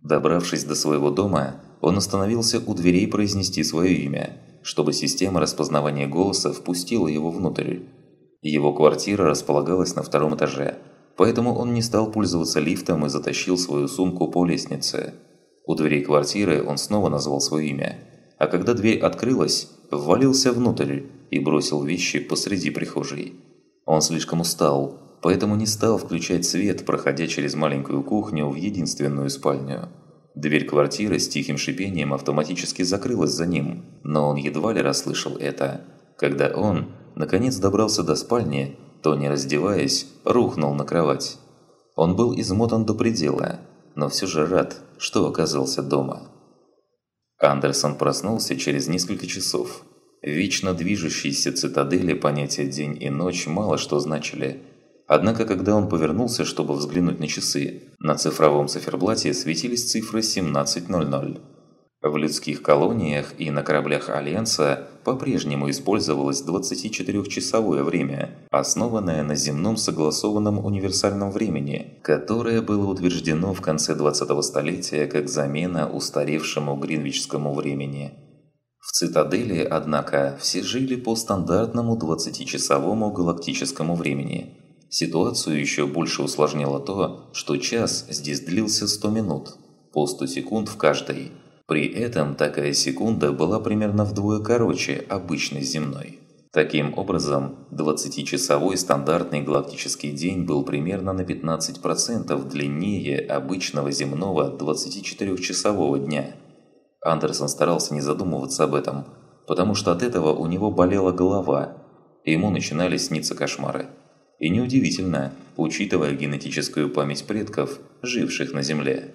Добравшись до своего дома, он остановился у дверей произнести свое имя, чтобы система распознавания голоса впустила его внутрь. Его квартира располагалась на втором этаже, поэтому он не стал пользоваться лифтом и затащил свою сумку по лестнице. У дверей квартиры он снова назвал свое имя, а когда дверь открылась, ввалился внутрь и бросил вещи посреди прихожей. Он слишком устал, поэтому не стал включать свет, проходя через маленькую кухню в единственную спальню. Дверь квартиры с тихим шипением автоматически закрылась за ним, но он едва ли расслышал это. Когда он, наконец, добрался до спальни, то, не раздеваясь, рухнул на кровать. Он был измотан до предела, но все же рад, что оказался дома. Андерсон проснулся через несколько часов. В вечно движущейся цитадели понятия «день» и «ночь» мало что значили. Однако, когда он повернулся, чтобы взглянуть на часы, на цифровом циферблате светились цифры семнадцать ноль ноль. В людских колониях и на кораблях Альянса по-прежнему использовалось двадцатичетырёхчасовое время, основанное на земном согласованном универсальном времени, которое было утверждено в конце двадцатого столетия как замена устаревшему гринвичскому времени. В цитадели, однако, все жили по стандартному двадцатичасовому галактическому времени. Ситуацию еще больше усложняло то, что час здесь длился сто минут, по сто секунд в каждой. При этом такая секунда была примерно вдвое короче обычной земной. Таким образом, двадцатичасовой стандартный галактический день был примерно на пятнадцать процентов длиннее обычного земного двадцатичетырёхчасового дня. Андерсон старался не задумываться об этом, потому что от этого у него болела голова, и ему начинали сниться кошмары. И неудивительно, учитывая генетическую память предков, живших на Земле.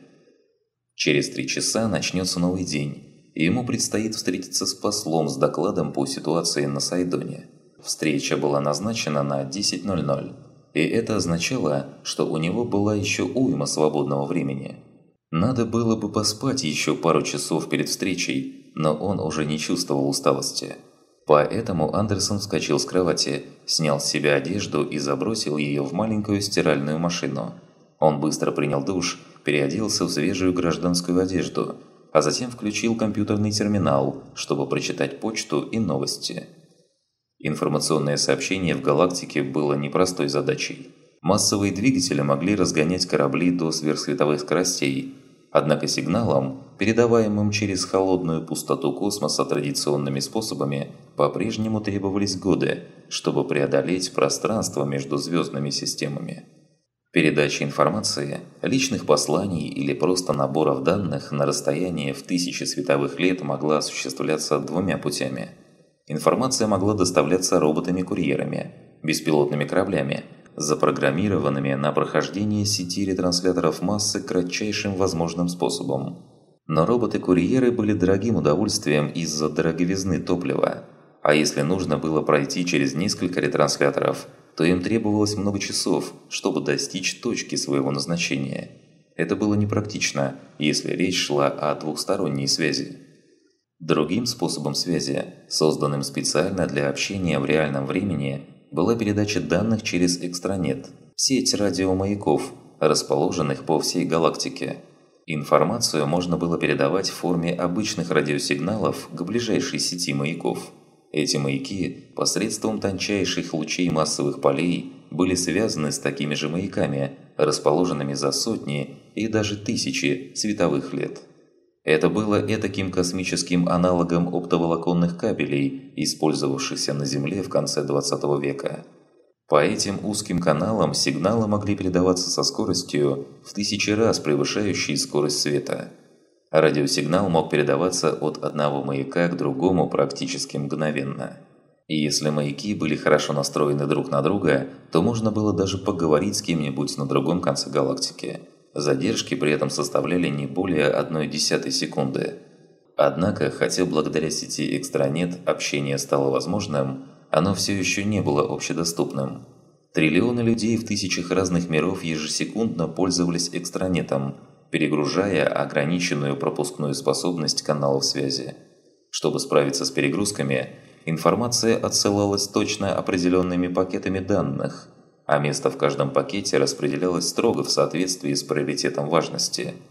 Через три часа начнется новый день, и ему предстоит встретиться с послом с докладом по ситуации на Сайдоне. Встреча была назначена на десять ноль ноль, и это означало, что у него была еще уйма свободного времени. Надо было бы поспать еще пару часов перед встречей, но он уже не чувствовал усталости. Поэтому Андерсон вскочил с кровати, снял с себя одежду и забросил ее в маленькую стиральную машину. Он быстро принял душ, переоделся в свежую гражданскую одежду, а затем включил компьютерный терминал, чтобы прочитать почту и новости. Информационное сообщение в галактике было непростой задачей. Массовые двигатели могли разгонять корабли до сверхсветовых скоростей, однако сигналам, передаваемым через холодную пустоту космоса традиционными способами, по-прежнему требовались годы, чтобы преодолеть пространство между звездными системами. Передача информации, личных посланий или просто наборов данных на расстоянии в тысячи световых лет могла осуществляться двумя путями. Информация могла доставляться роботами-курьерами, беспилотными кораблями, запрограммированными на прохождение сети ретрансляторов массы кратчайшим возможным способом. Но роботы-курьеры были дорогим удовольствием из-за дороговизны топлива, а если нужно было пройти через несколько ретрансляторов, то им требовалось много часов, чтобы достичь точки своего назначения. Это было непрактично, если речь шла о двухсторонней связи. Другим способом связи, созданным специально для общения в реальном времени, была передача данных через экстранет, сеть радиомаяков, расположенных по всей галактике. Информацию можно было передавать в форме обычных радиосигналов к ближайшей сети маяков. Эти маяки посредством тончайших лучей массовых полей были связаны с такими же маяками, расположенными за сотни и даже тысячи световых лет. Это было этаким космическим аналогом оптоволоконных кабелей, использовавшихся на Земле в конце двадцатого века. По этим узким каналам сигналы могли передаваться со скоростью в тысячи раз превышающей скорость света. Радиосигнал мог передаваться от одного маяка к другому практически мгновенно. И если маяки были хорошо настроены друг на друга, то можно было даже поговорить с кем-нибудь на другом конце галактики. Задержки при этом составляли не более одной десятой секунды. Однако, хотя благодаря сети экстранет общение стало возможным, оно все еще не было общедоступным. Триллионы людей в тысячах разных миров ежесекундно пользовались экстранетом, перегружая ограниченную пропускную способность каналов связи. Чтобы справиться с перегрузками, информация отсылалась точно определенными пакетами данных, а место в каждом пакете распределялось строго в соответствии с приоритетом важности.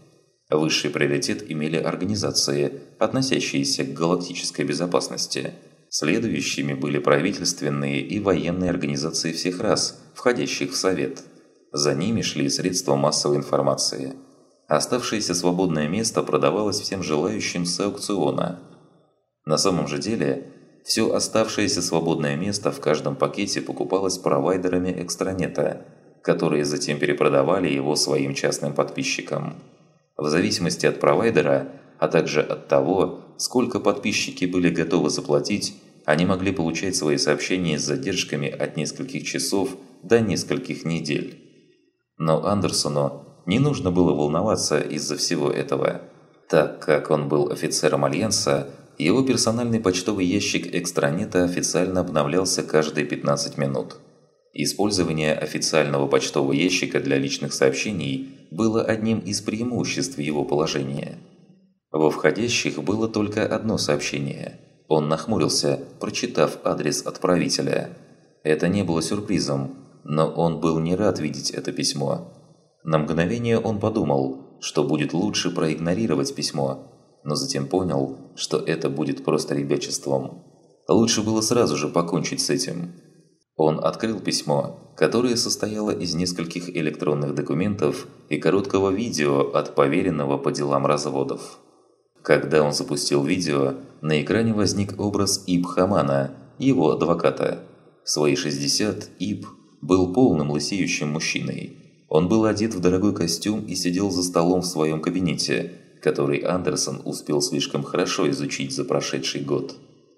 Высший приоритет имели организации, относящиеся к галактической безопасности. Следующими были правительственные и военные организации всех рас, входящих в Совет. За ними шли средства массовой информации. Оставшееся свободное место продавалось всем желающим с аукциона. На самом же деле, все оставшееся свободное место в каждом пакете покупалось провайдерами экстранета, которые затем перепродавали его своим частным подписчикам. В зависимости от провайдера, а также от того, сколько подписчики были готовы заплатить, они могли получать свои сообщения с задержками от нескольких часов до нескольких недель. Но Андерсону не нужно было волноваться из-за всего этого. Так как он был офицером Альянса, его персональный почтовый ящик экстранета официально обновлялся каждые пятнадцать минут. Использование официального почтового ящика для личных сообщений было одним из преимуществ его положения. Во входящих было только одно сообщение. Он нахмурился, прочитав адрес отправителя. Это не было сюрпризом, но он был не рад видеть это письмо. На мгновение он подумал, что будет лучше проигнорировать письмо, но затем понял, что это будет просто ребячеством. Лучше было сразу же покончить с этим. Он открыл письмо, которое состояло из нескольких электронных документов и короткого видео от поверенного по делам разводов. Когда он запустил видео, на экране возник образ Иб Хамана, его адвоката. В свои шестьдесят Иб был полным лысеющим мужчиной. Он был одет в дорогой костюм и сидел за столом в своем кабинете, который Андерсон успел слишком хорошо изучить за прошедший год.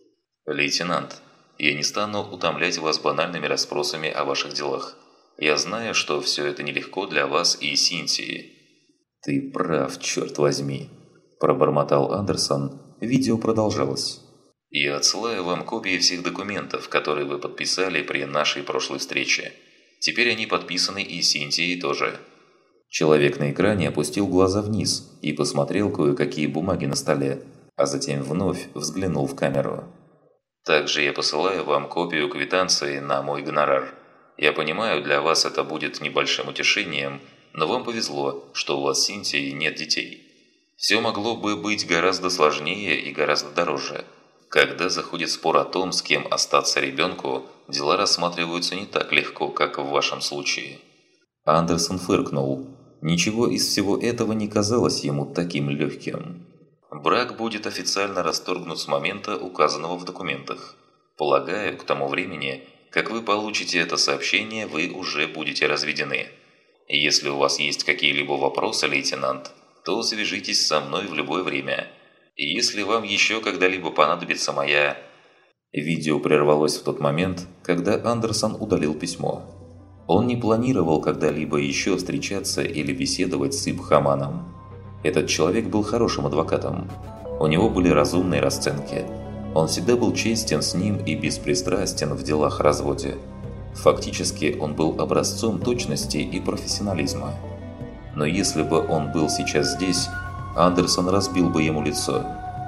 «Лейтенант, я не стану утомлять вас банальными расспросами о ваших делах. Я знаю, что все это нелегко для вас и Синтии». «Ты прав, черт возьми», – пробормотал Андерсон. Видео продолжалось. «Я отсылаю вам копии всех документов, которые вы подписали при нашей прошлой встрече. Теперь они подписаны и Синтией тоже». Человек на экране опустил глаза вниз и посмотрел кое-какие бумаги на столе, а затем вновь взглянул в камеру. «Также я посылаю вам копию квитанции на мой гонорар. Я понимаю, для вас это будет небольшим утешением, но вам повезло, что у вас с Синтией нет детей. Все могло бы быть гораздо сложнее и гораздо дороже. Когда заходит спор о том, с кем остаться ребенку, дела рассматриваются не так легко, как в вашем случае». Андерсон фыркнул. Ничего из всего этого не казалось ему таким легким. «Брак будет официально расторгнут с момента, указанного в документах. Полагаю, к тому времени, как вы получите это сообщение, вы уже будете разведены. Если у вас есть какие-либо вопросы, лейтенант, то свяжитесь со мной в любое время. И если вам еще когда-либо понадобится моя...» Видео прервалось в тот момент, когда Андерсон удалил письмо. Он не планировал когда-либо еще встречаться или беседовать с Иб Хаманом. Этот человек был хорошим адвокатом. У него были разумные расценки. Он всегда был честен с ним и беспристрастен в делах о разводе. Фактически он был образцом точности и профессионализма. Но если бы он был сейчас здесь, Андерсон разбил бы ему лицо.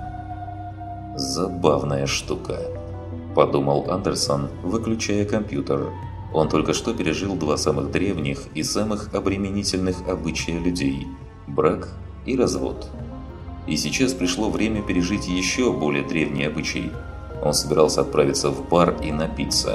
«Забавная штука», – подумал Андерсон, выключая компьютер. Он только что пережил два самых древних и самых обременительных обычая людей – брак и развод. И сейчас пришло время пережить еще более древний обычай. Он собирался отправиться в бар и напиться.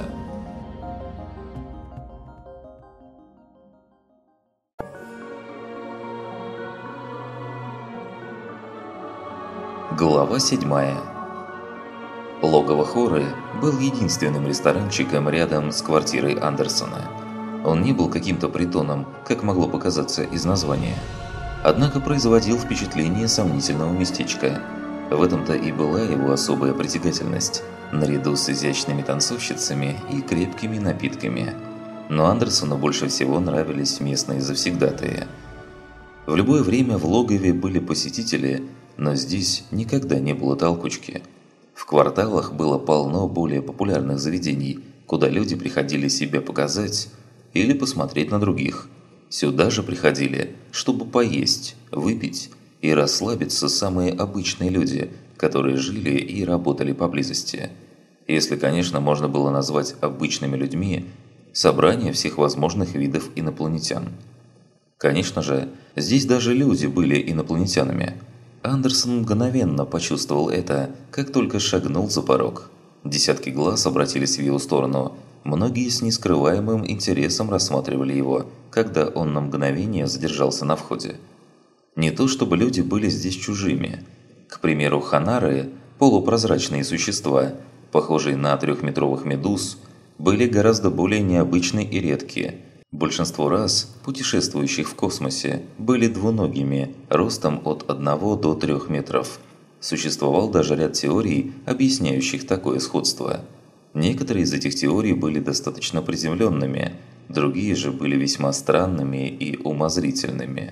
Глава седьмая. Логово Хоры был единственным ресторанчиком рядом с квартирой Андерсона. Он не был каким-то притоном, как могло показаться из названия. Однако производил впечатление сомнительного местечка. В этом-то и была его особая притягательность, наряду с изящными танцовщицами и крепкими напитками. Но Андерсону больше всего нравились местные завсегдатые. В любое время в логове были посетители, но здесь никогда не было толкучки. В кварталах было полно более популярных заведений, куда люди приходили себя показать или посмотреть на других. Сюда же приходили, чтобы поесть, выпить и расслабиться самые обычные люди, которые жили и работали поблизости. Если, конечно, можно было назвать обычными людьми собрание всех возможных видов инопланетян. Конечно же, здесь даже люди были инопланетянами. Андерсон мгновенно почувствовал это, как только шагнул за порог. Десятки глаз обратились в его сторону. Многие с нескрываемым интересом рассматривали его, когда он на мгновение задержался на входе. Не то чтобы люди были здесь чужими. К примеру, ханары, полупрозрачные существа, похожие на трехметровых медуз, были гораздо более необычны и редкие. Большинство рас, путешествующих в космосе, были двуногими, ростом от одного до трёх метров. Существовал даже ряд теорий, объясняющих такое сходство. Некоторые из этих теорий были достаточно приземленными, другие же были весьма странными и умозрительными.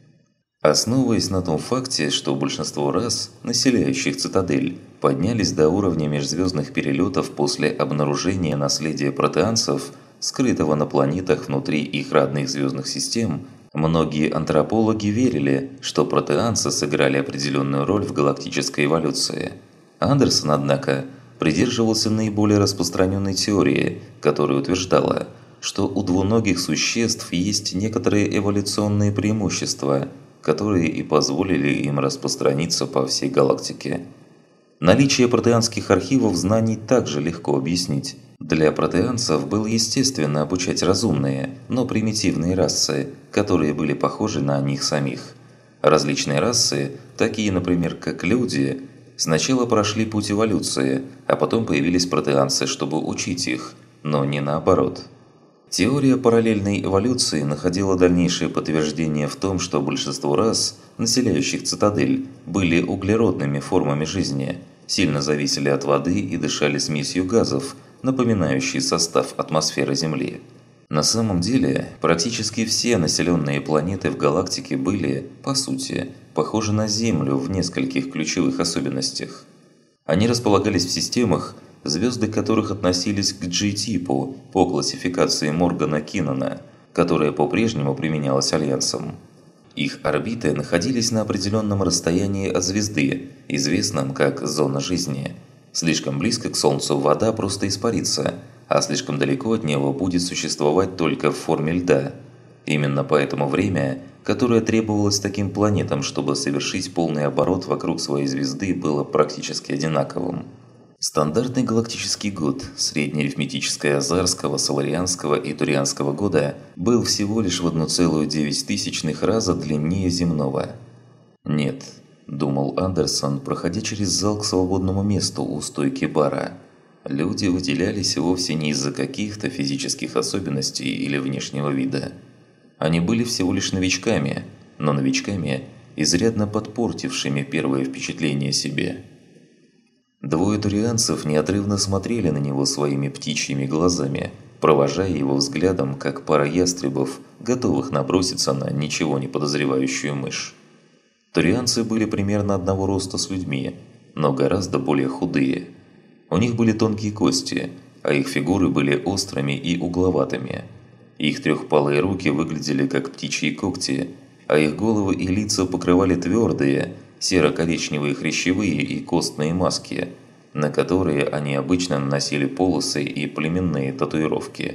Основываясь на том факте, что большинство рас, населяющих цитадель, поднялись до уровня межзвездных перелетов после обнаружения наследия протеанцев, скрытого на планетах внутри их родных звездных систем, многие антропологи верили, что протеанцы сыграли определенную роль в галактической эволюции. Андерсон, однако, придерживался наиболее распространенной теории, которая утверждала, что у двуногих существ есть некоторые эволюционные преимущества, которые и позволили им распространиться по всей галактике. Наличие протеанских архивов знаний также легко объяснить. Для протеанцев было естественно обучать разумные, но примитивные расы, которые были похожи на них самих. Различные расы, такие, например, как люди, сначала прошли путь эволюции, а потом появились протеанцы, чтобы учить их, но не наоборот. Теория параллельной эволюции находила дальнейшее подтверждение в том, что большинство рас, населяющих цитадель, были углеродными формами жизни, сильно зависели от воды и дышали смесью газов, напоминающей состав атмосферы Земли. На самом деле, практически все населенные планеты в галактике были, по сути, похожи на Землю в нескольких ключевых особенностях. Они располагались в системах, звезды которых относились к G-типу по классификации Моргана Киннона, которая по-прежнему применялась Альянсом. Их орбиты находились на определенном расстоянии от звезды, известном как зона жизни. Слишком близко к Солнцу вода просто испарится, а слишком далеко от него будет существовать только в форме льда. Именно поэтому время, которое требовалось таким планетам, чтобы совершить полный оборот вокруг своей звезды, было практически одинаковым. Стандартный галактический год среднеарифметического азарского, соларианского и турианского года был всего лишь в одна целая девять десятых раза длиннее земного. «Нет», – думал Андерсон, проходя через зал к свободному месту у стойки бара. Люди выделялись вовсе не из-за каких-то физических особенностей или внешнего вида. Они были всего лишь новичками, но новичками, изрядно подпортившими первое впечатление о себе. Двое турианцев неотрывно смотрели на него своими птичьими глазами, провожая его взглядом, как пара ястребов, готовых наброситься на ничего не подозревающую мышь. Турианцы были примерно одного роста с людьми, но гораздо более худые. У них были тонкие кости, а их фигуры были острыми и угловатыми. Их трехпалые руки выглядели как птичьи когти, а их головы и лица покрывали твердые, серо-коричневые хрящевые и костные маски, на которые они обычно наносили полосы и племенные татуировки.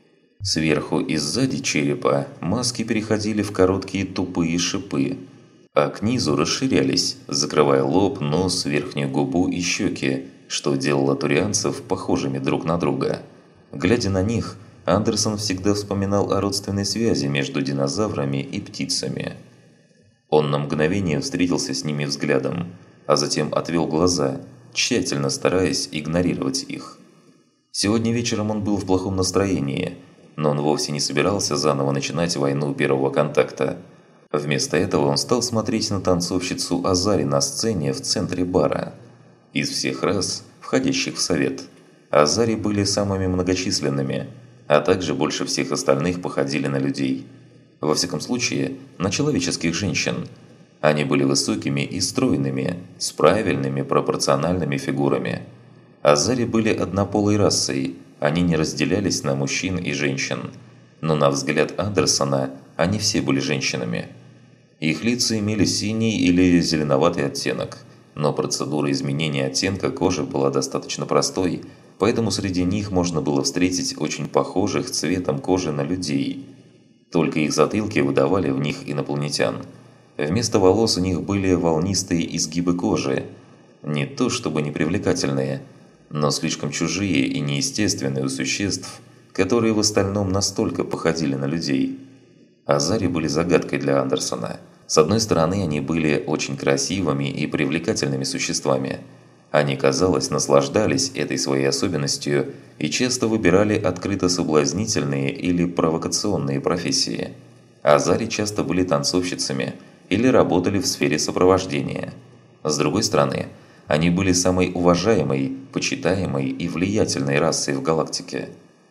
Сверху и сзади черепа маски переходили в короткие тупые шипы, а к низу расширялись, закрывая лоб, нос, верхнюю губу и щеки, что делало турианцев похожими друг на друга. Глядя на них, Андерсон всегда вспоминал о родственной связи между динозаврами и птицами. Он на мгновение встретился с ними взглядом, а затем отвел глаза, тщательно стараясь игнорировать их. Сегодня вечером он был в плохом настроении, но он вовсе не собирался заново начинать войну первого контакта. Вместо этого он стал смотреть на танцовщицу Азари на сцене в центре бара. Из всех рас, входящих в совет, Азари были самыми многочисленными, а также больше всех остальных походили на людей. Во всяком случае, на человеческих женщин. Они были высокими и стройными, с правильными пропорциональными фигурами. Азари были однополой расой, они не разделялись на мужчин и женщин. Но на взгляд Андерсона, они все были женщинами. Их лица имели синий или зеленоватый оттенок, но процедура изменения оттенка кожи была достаточно простой, поэтому среди них можно было встретить очень похожих цветом кожи на людей. Только их затылки выдавали в них инопланетян. Вместо волос у них были волнистые изгибы кожи, не то чтобы непривлекательные, но слишком чужие и неестественные у существ, которые в остальном настолько походили на людей. Азари были загадкой для Андерсона. С одной стороны, они были очень красивыми и привлекательными существами. Они, казалось, наслаждались этой своей особенностью и часто выбирали открыто соблазнительные или провокационные профессии. Азари часто были танцовщицами или работали в сфере сопровождения. С другой стороны, они были самой уважаемой, почитаемой и влиятельной расой в галактике.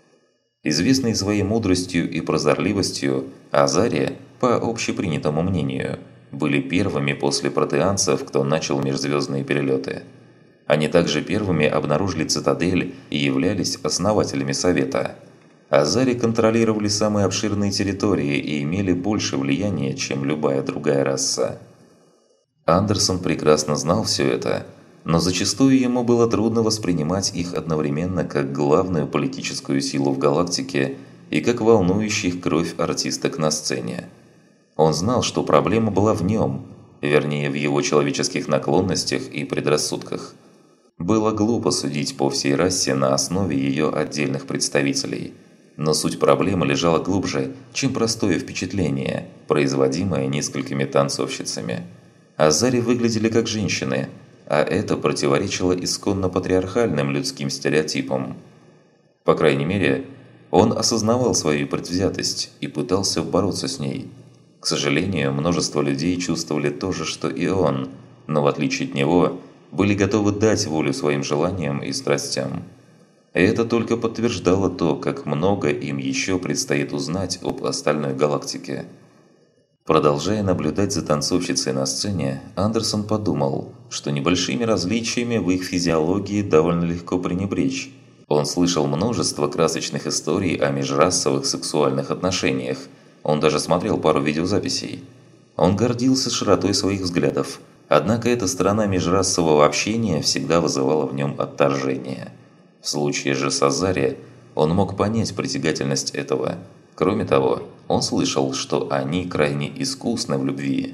Известные своей мудростью и прозорливостью, Азари, по общепринятому мнению, были первыми после протеанцев, кто начал межзвездные перелеты. Они также первыми обнаружили цитадель и являлись основателями Совета. Азари контролировали самые обширные территории и имели больше влияния, чем любая другая раса. Андерсон прекрасно знал все это, но зачастую ему было трудно воспринимать их одновременно как главную политическую силу в галактике и как волнующих кровь артисток на сцене. Он знал, что проблема была в нем, вернее в его человеческих наклонностях и предрассудках. Было глупо судить по всей расе на основе ее отдельных представителей. Но суть проблемы лежала глубже, чем простое впечатление, производимое несколькими танцовщицами. Азари выглядели как женщины, а это противоречило исконно патриархальным людским стереотипам. По крайней мере, он осознавал свою предвзятость и пытался бороться с ней. К сожалению, множество людей чувствовали то же, что и он, но в отличие от него, были готовы дать волю своим желаниям и страстям. И это только подтверждало то, как много им еще предстоит узнать об остальной галактике. Продолжая наблюдать за танцовщицей на сцене, Андерсон подумал, что небольшими различиями в их физиологии довольно легко пренебречь. Он слышал множество красочных историй о межрасовых сексуальных отношениях. Он даже смотрел пару видеозаписей. Он гордился широтой своих взглядов. Однако эта сторона межрасового общения всегда вызывала в нем отторжение. В случае же с Азари он мог понять притягательность этого. Кроме того, он слышал, что они крайне искусны в любви.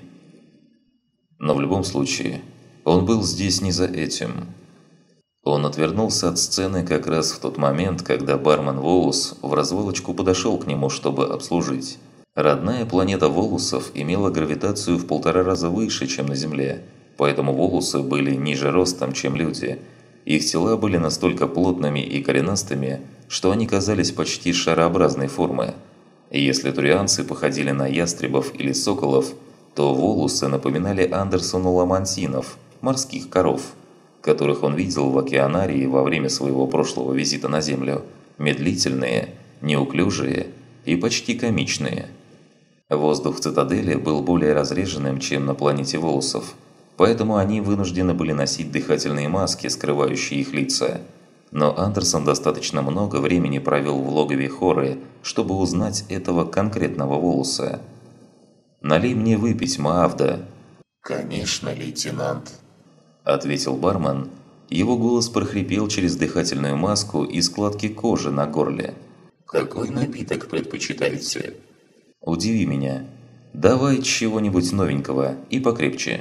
Но в любом случае, он был здесь не за этим. Он отвернулся от сцены как раз в тот момент, когда бармен Волус в развалочку подошел к нему, чтобы обслужить. Родная планета Волусов имела гравитацию в полтора раза выше, чем на Земле, поэтому Волусы были ниже ростом, чем люди. Их тела были настолько плотными и коренастыми, что они казались почти шарообразной формы. И если турианцы походили на ястребов или соколов, то Волусы напоминали Андерсону ламантинов, морских коров, которых он видел в океанарии во время своего прошлого визита на Землю, медлительные, неуклюжие и почти комичные. Воздух в цитадели был более разреженным, чем на планете Волусов, поэтому они вынуждены были носить дыхательные маски, скрывающие их лица. Но Андерсон достаточно много времени провел в логове Хоры, чтобы узнать этого конкретного Волуса. «Налей мне выпить, Маавда». «Конечно, лейтенант», – ответил бармен. Его голос прохрипел через дыхательную маску и складки кожи на горле. «Какой напиток предпочитаете?» «Удиви меня. Давай чего-нибудь новенького и покрепче».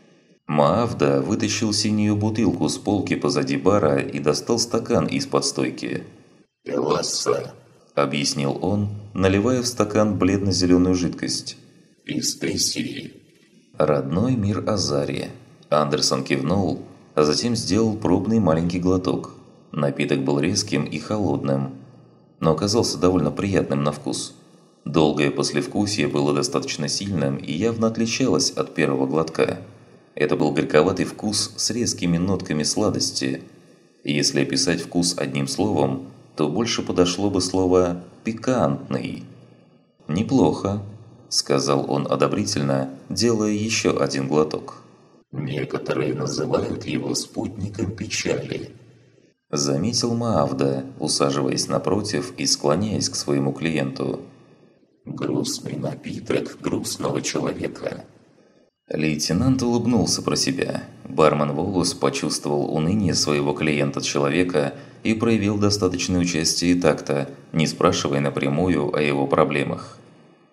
Маавда вытащил синюю бутылку с полки позади бара и достал стакан из-под стойки. «Эласса», – объяснил он, наливая в стакан бледно-зеленую жидкость. «Из Тессии». «Родной мир Азари». Андерсон кивнул, а затем сделал пробный маленький глоток. Напиток был резким и холодным, но оказался довольно приятным на вкус. Долгое послевкусие было достаточно сильным и явно отличалось от первого глотка. Это был горьковатый вкус с резкими нотками сладости. Если описать вкус одним словом, то больше подошло бы слово «пикантный». «Неплохо», – сказал он одобрительно, делая еще один глоток. «Некоторые называют его спутником печали», – заметил Маавда, усаживаясь напротив и склоняясь к своему клиенту. «Грустный напиток грустного человека». Лейтенант улыбнулся про себя. Бармен Волус почувствовал уныние своего клиента-человека и проявил достаточное участие и такта, не спрашивая напрямую о его проблемах.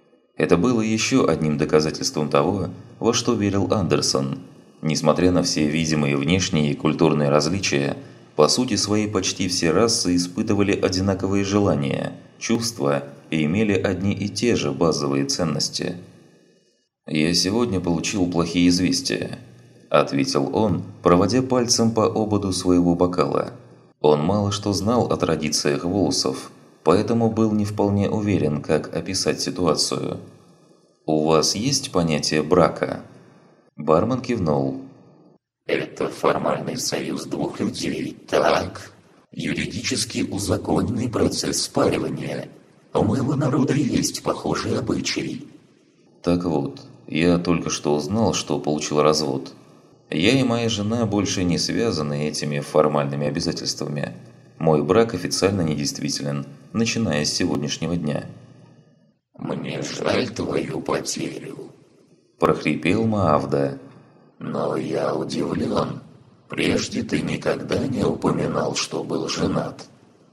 Это было еще одним доказательством того, во что верил Андерсон. Несмотря на все видимые внешние и культурные различия, по сути своей почти все расы испытывали одинаковые желания, чувства и имели одни и те же базовые ценности. «Я сегодня получил плохие известия», – ответил он, проводя пальцем по ободу своего бокала. Он мало что знал о традициях волосов, поэтому был не вполне уверен, как описать ситуацию. «У вас есть понятие брака?» Бармен кивнул. Это формальный союз двух людей, так? Юридически узаконенный процесс спаривания. У моего народа есть похожий обычай. Так вот, я только что узнал, что получил развод. Я и моя жена больше не связаны этими формальными обязательствами. Мой брак официально недействителен, начиная с сегодняшнего дня. Мне жаль твою потерю, прохрипел Маавда. Но я удивлен. Прежде ты никогда не упоминал, что был женат.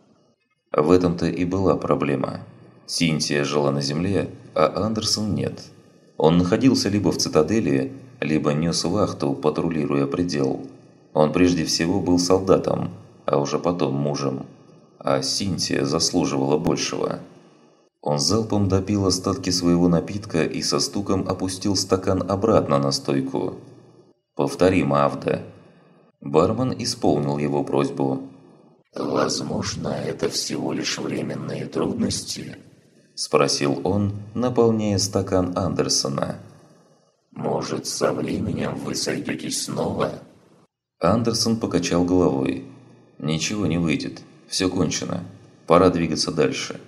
В этом-то и была проблема. Синтия жила на земле, а Андерсон нет. Он находился либо в цитадели, либо нес вахту, патрулируя предел. Он прежде всего был солдатом, а уже потом мужем. А Синтия заслуживала большего. Он залпом допил остатки своего напитка и со стуком опустил стакан обратно на стойку. «Повтори, Маавда». Бармен исполнил его просьбу. «Возможно, это всего лишь временные трудности?» – спросил он, наполняя стакан Андерсона. «Может, со временем вы сойдетесь снова?» Андерсон покачал головой. «Ничего не выйдет. Все кончено. Пора двигаться дальше».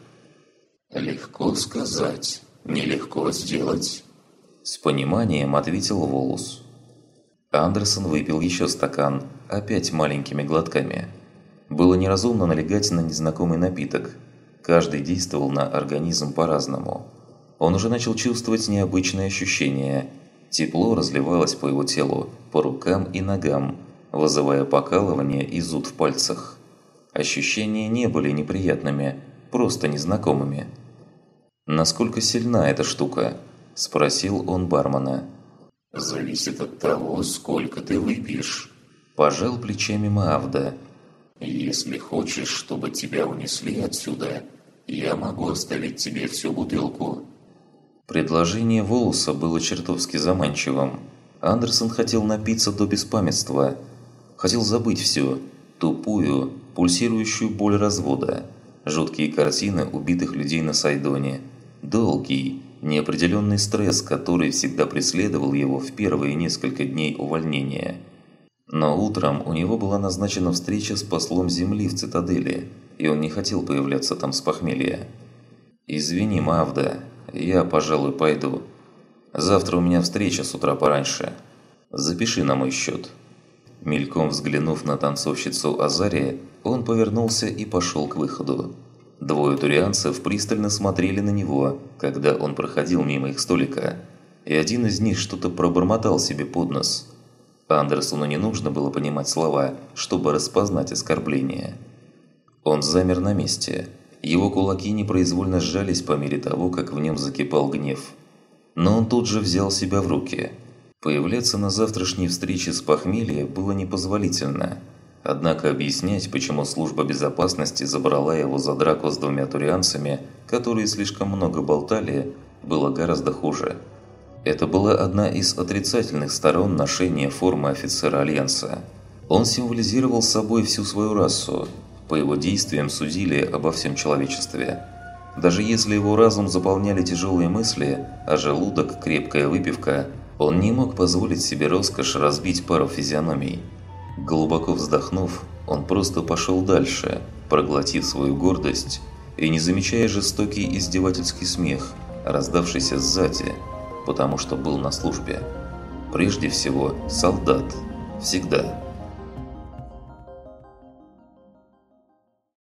«Легко сказать, нелегко сделать». С пониманием ответил Волос. Андерсон выпил еще стакан, опять маленькими глотками. Было неразумно налегать на незнакомый напиток. Каждый действовал на организм по-разному. Он уже начал чувствовать необычные ощущения. Тепло разливалось по его телу, по рукам и ногам, вызывая покалывание и зуд в пальцах. Ощущения не были неприятными, просто незнакомыми. «Насколько сильна эта штука?» – спросил он бармена. «Зависит от того, сколько ты выпьешь». Пожал плечами Маавда. «Если хочешь, чтобы тебя унесли отсюда, я могу оставить тебе всю бутылку». Предложение Волоса было чертовски заманчивым. Андерсон хотел напиться до беспамятства. Хотел забыть все. Тупую, пульсирующую боль развода. Жуткие картины убитых людей на Сайдоне. Долгий, неопределенный стресс, который всегда преследовал его в первые несколько дней увольнения. Но утром у него была назначена встреча с послом Земли в цитадели, и он не хотел появляться там с похмелья. «Извини, Маавда, я, пожалуй, пойду. Завтра у меня встреча с утра пораньше. Запиши на мой счет». Мельком взглянув на танцовщицу Азария, он повернулся и пошел к выходу. Двое турианцев пристально смотрели на него, когда он проходил мимо их столика, и один из них что-то пробормотал себе под нос. Андерсону не нужно было понимать слова, чтобы распознать оскорбление. Он замер на месте. Его кулаки непроизвольно сжались по мере того, как в нем закипал гнев. Но он тут же взял себя в руки. Появляться на завтрашней встрече с похмелья было непозволительно. Однако объяснять, почему служба безопасности забрала его за драку с двумя турианцами, которые слишком много болтали, было гораздо хуже. Это была одна из отрицательных сторон ношения формы офицера Альянса. Он символизировал собой всю свою расу. По его действиям судили обо всем человечестве. Даже если его разум заполняли тяжелые мысли, а желудок – крепкая выпивка, он не мог позволить себе роскошь разбить пару физиономий. Глубоко вздохнув, он просто пошел дальше, проглотив свою гордость и не замечая жестокий издевательский смех, раздавшийся сзади, потому что был на службе. Прежде всего, солдат. Всегда.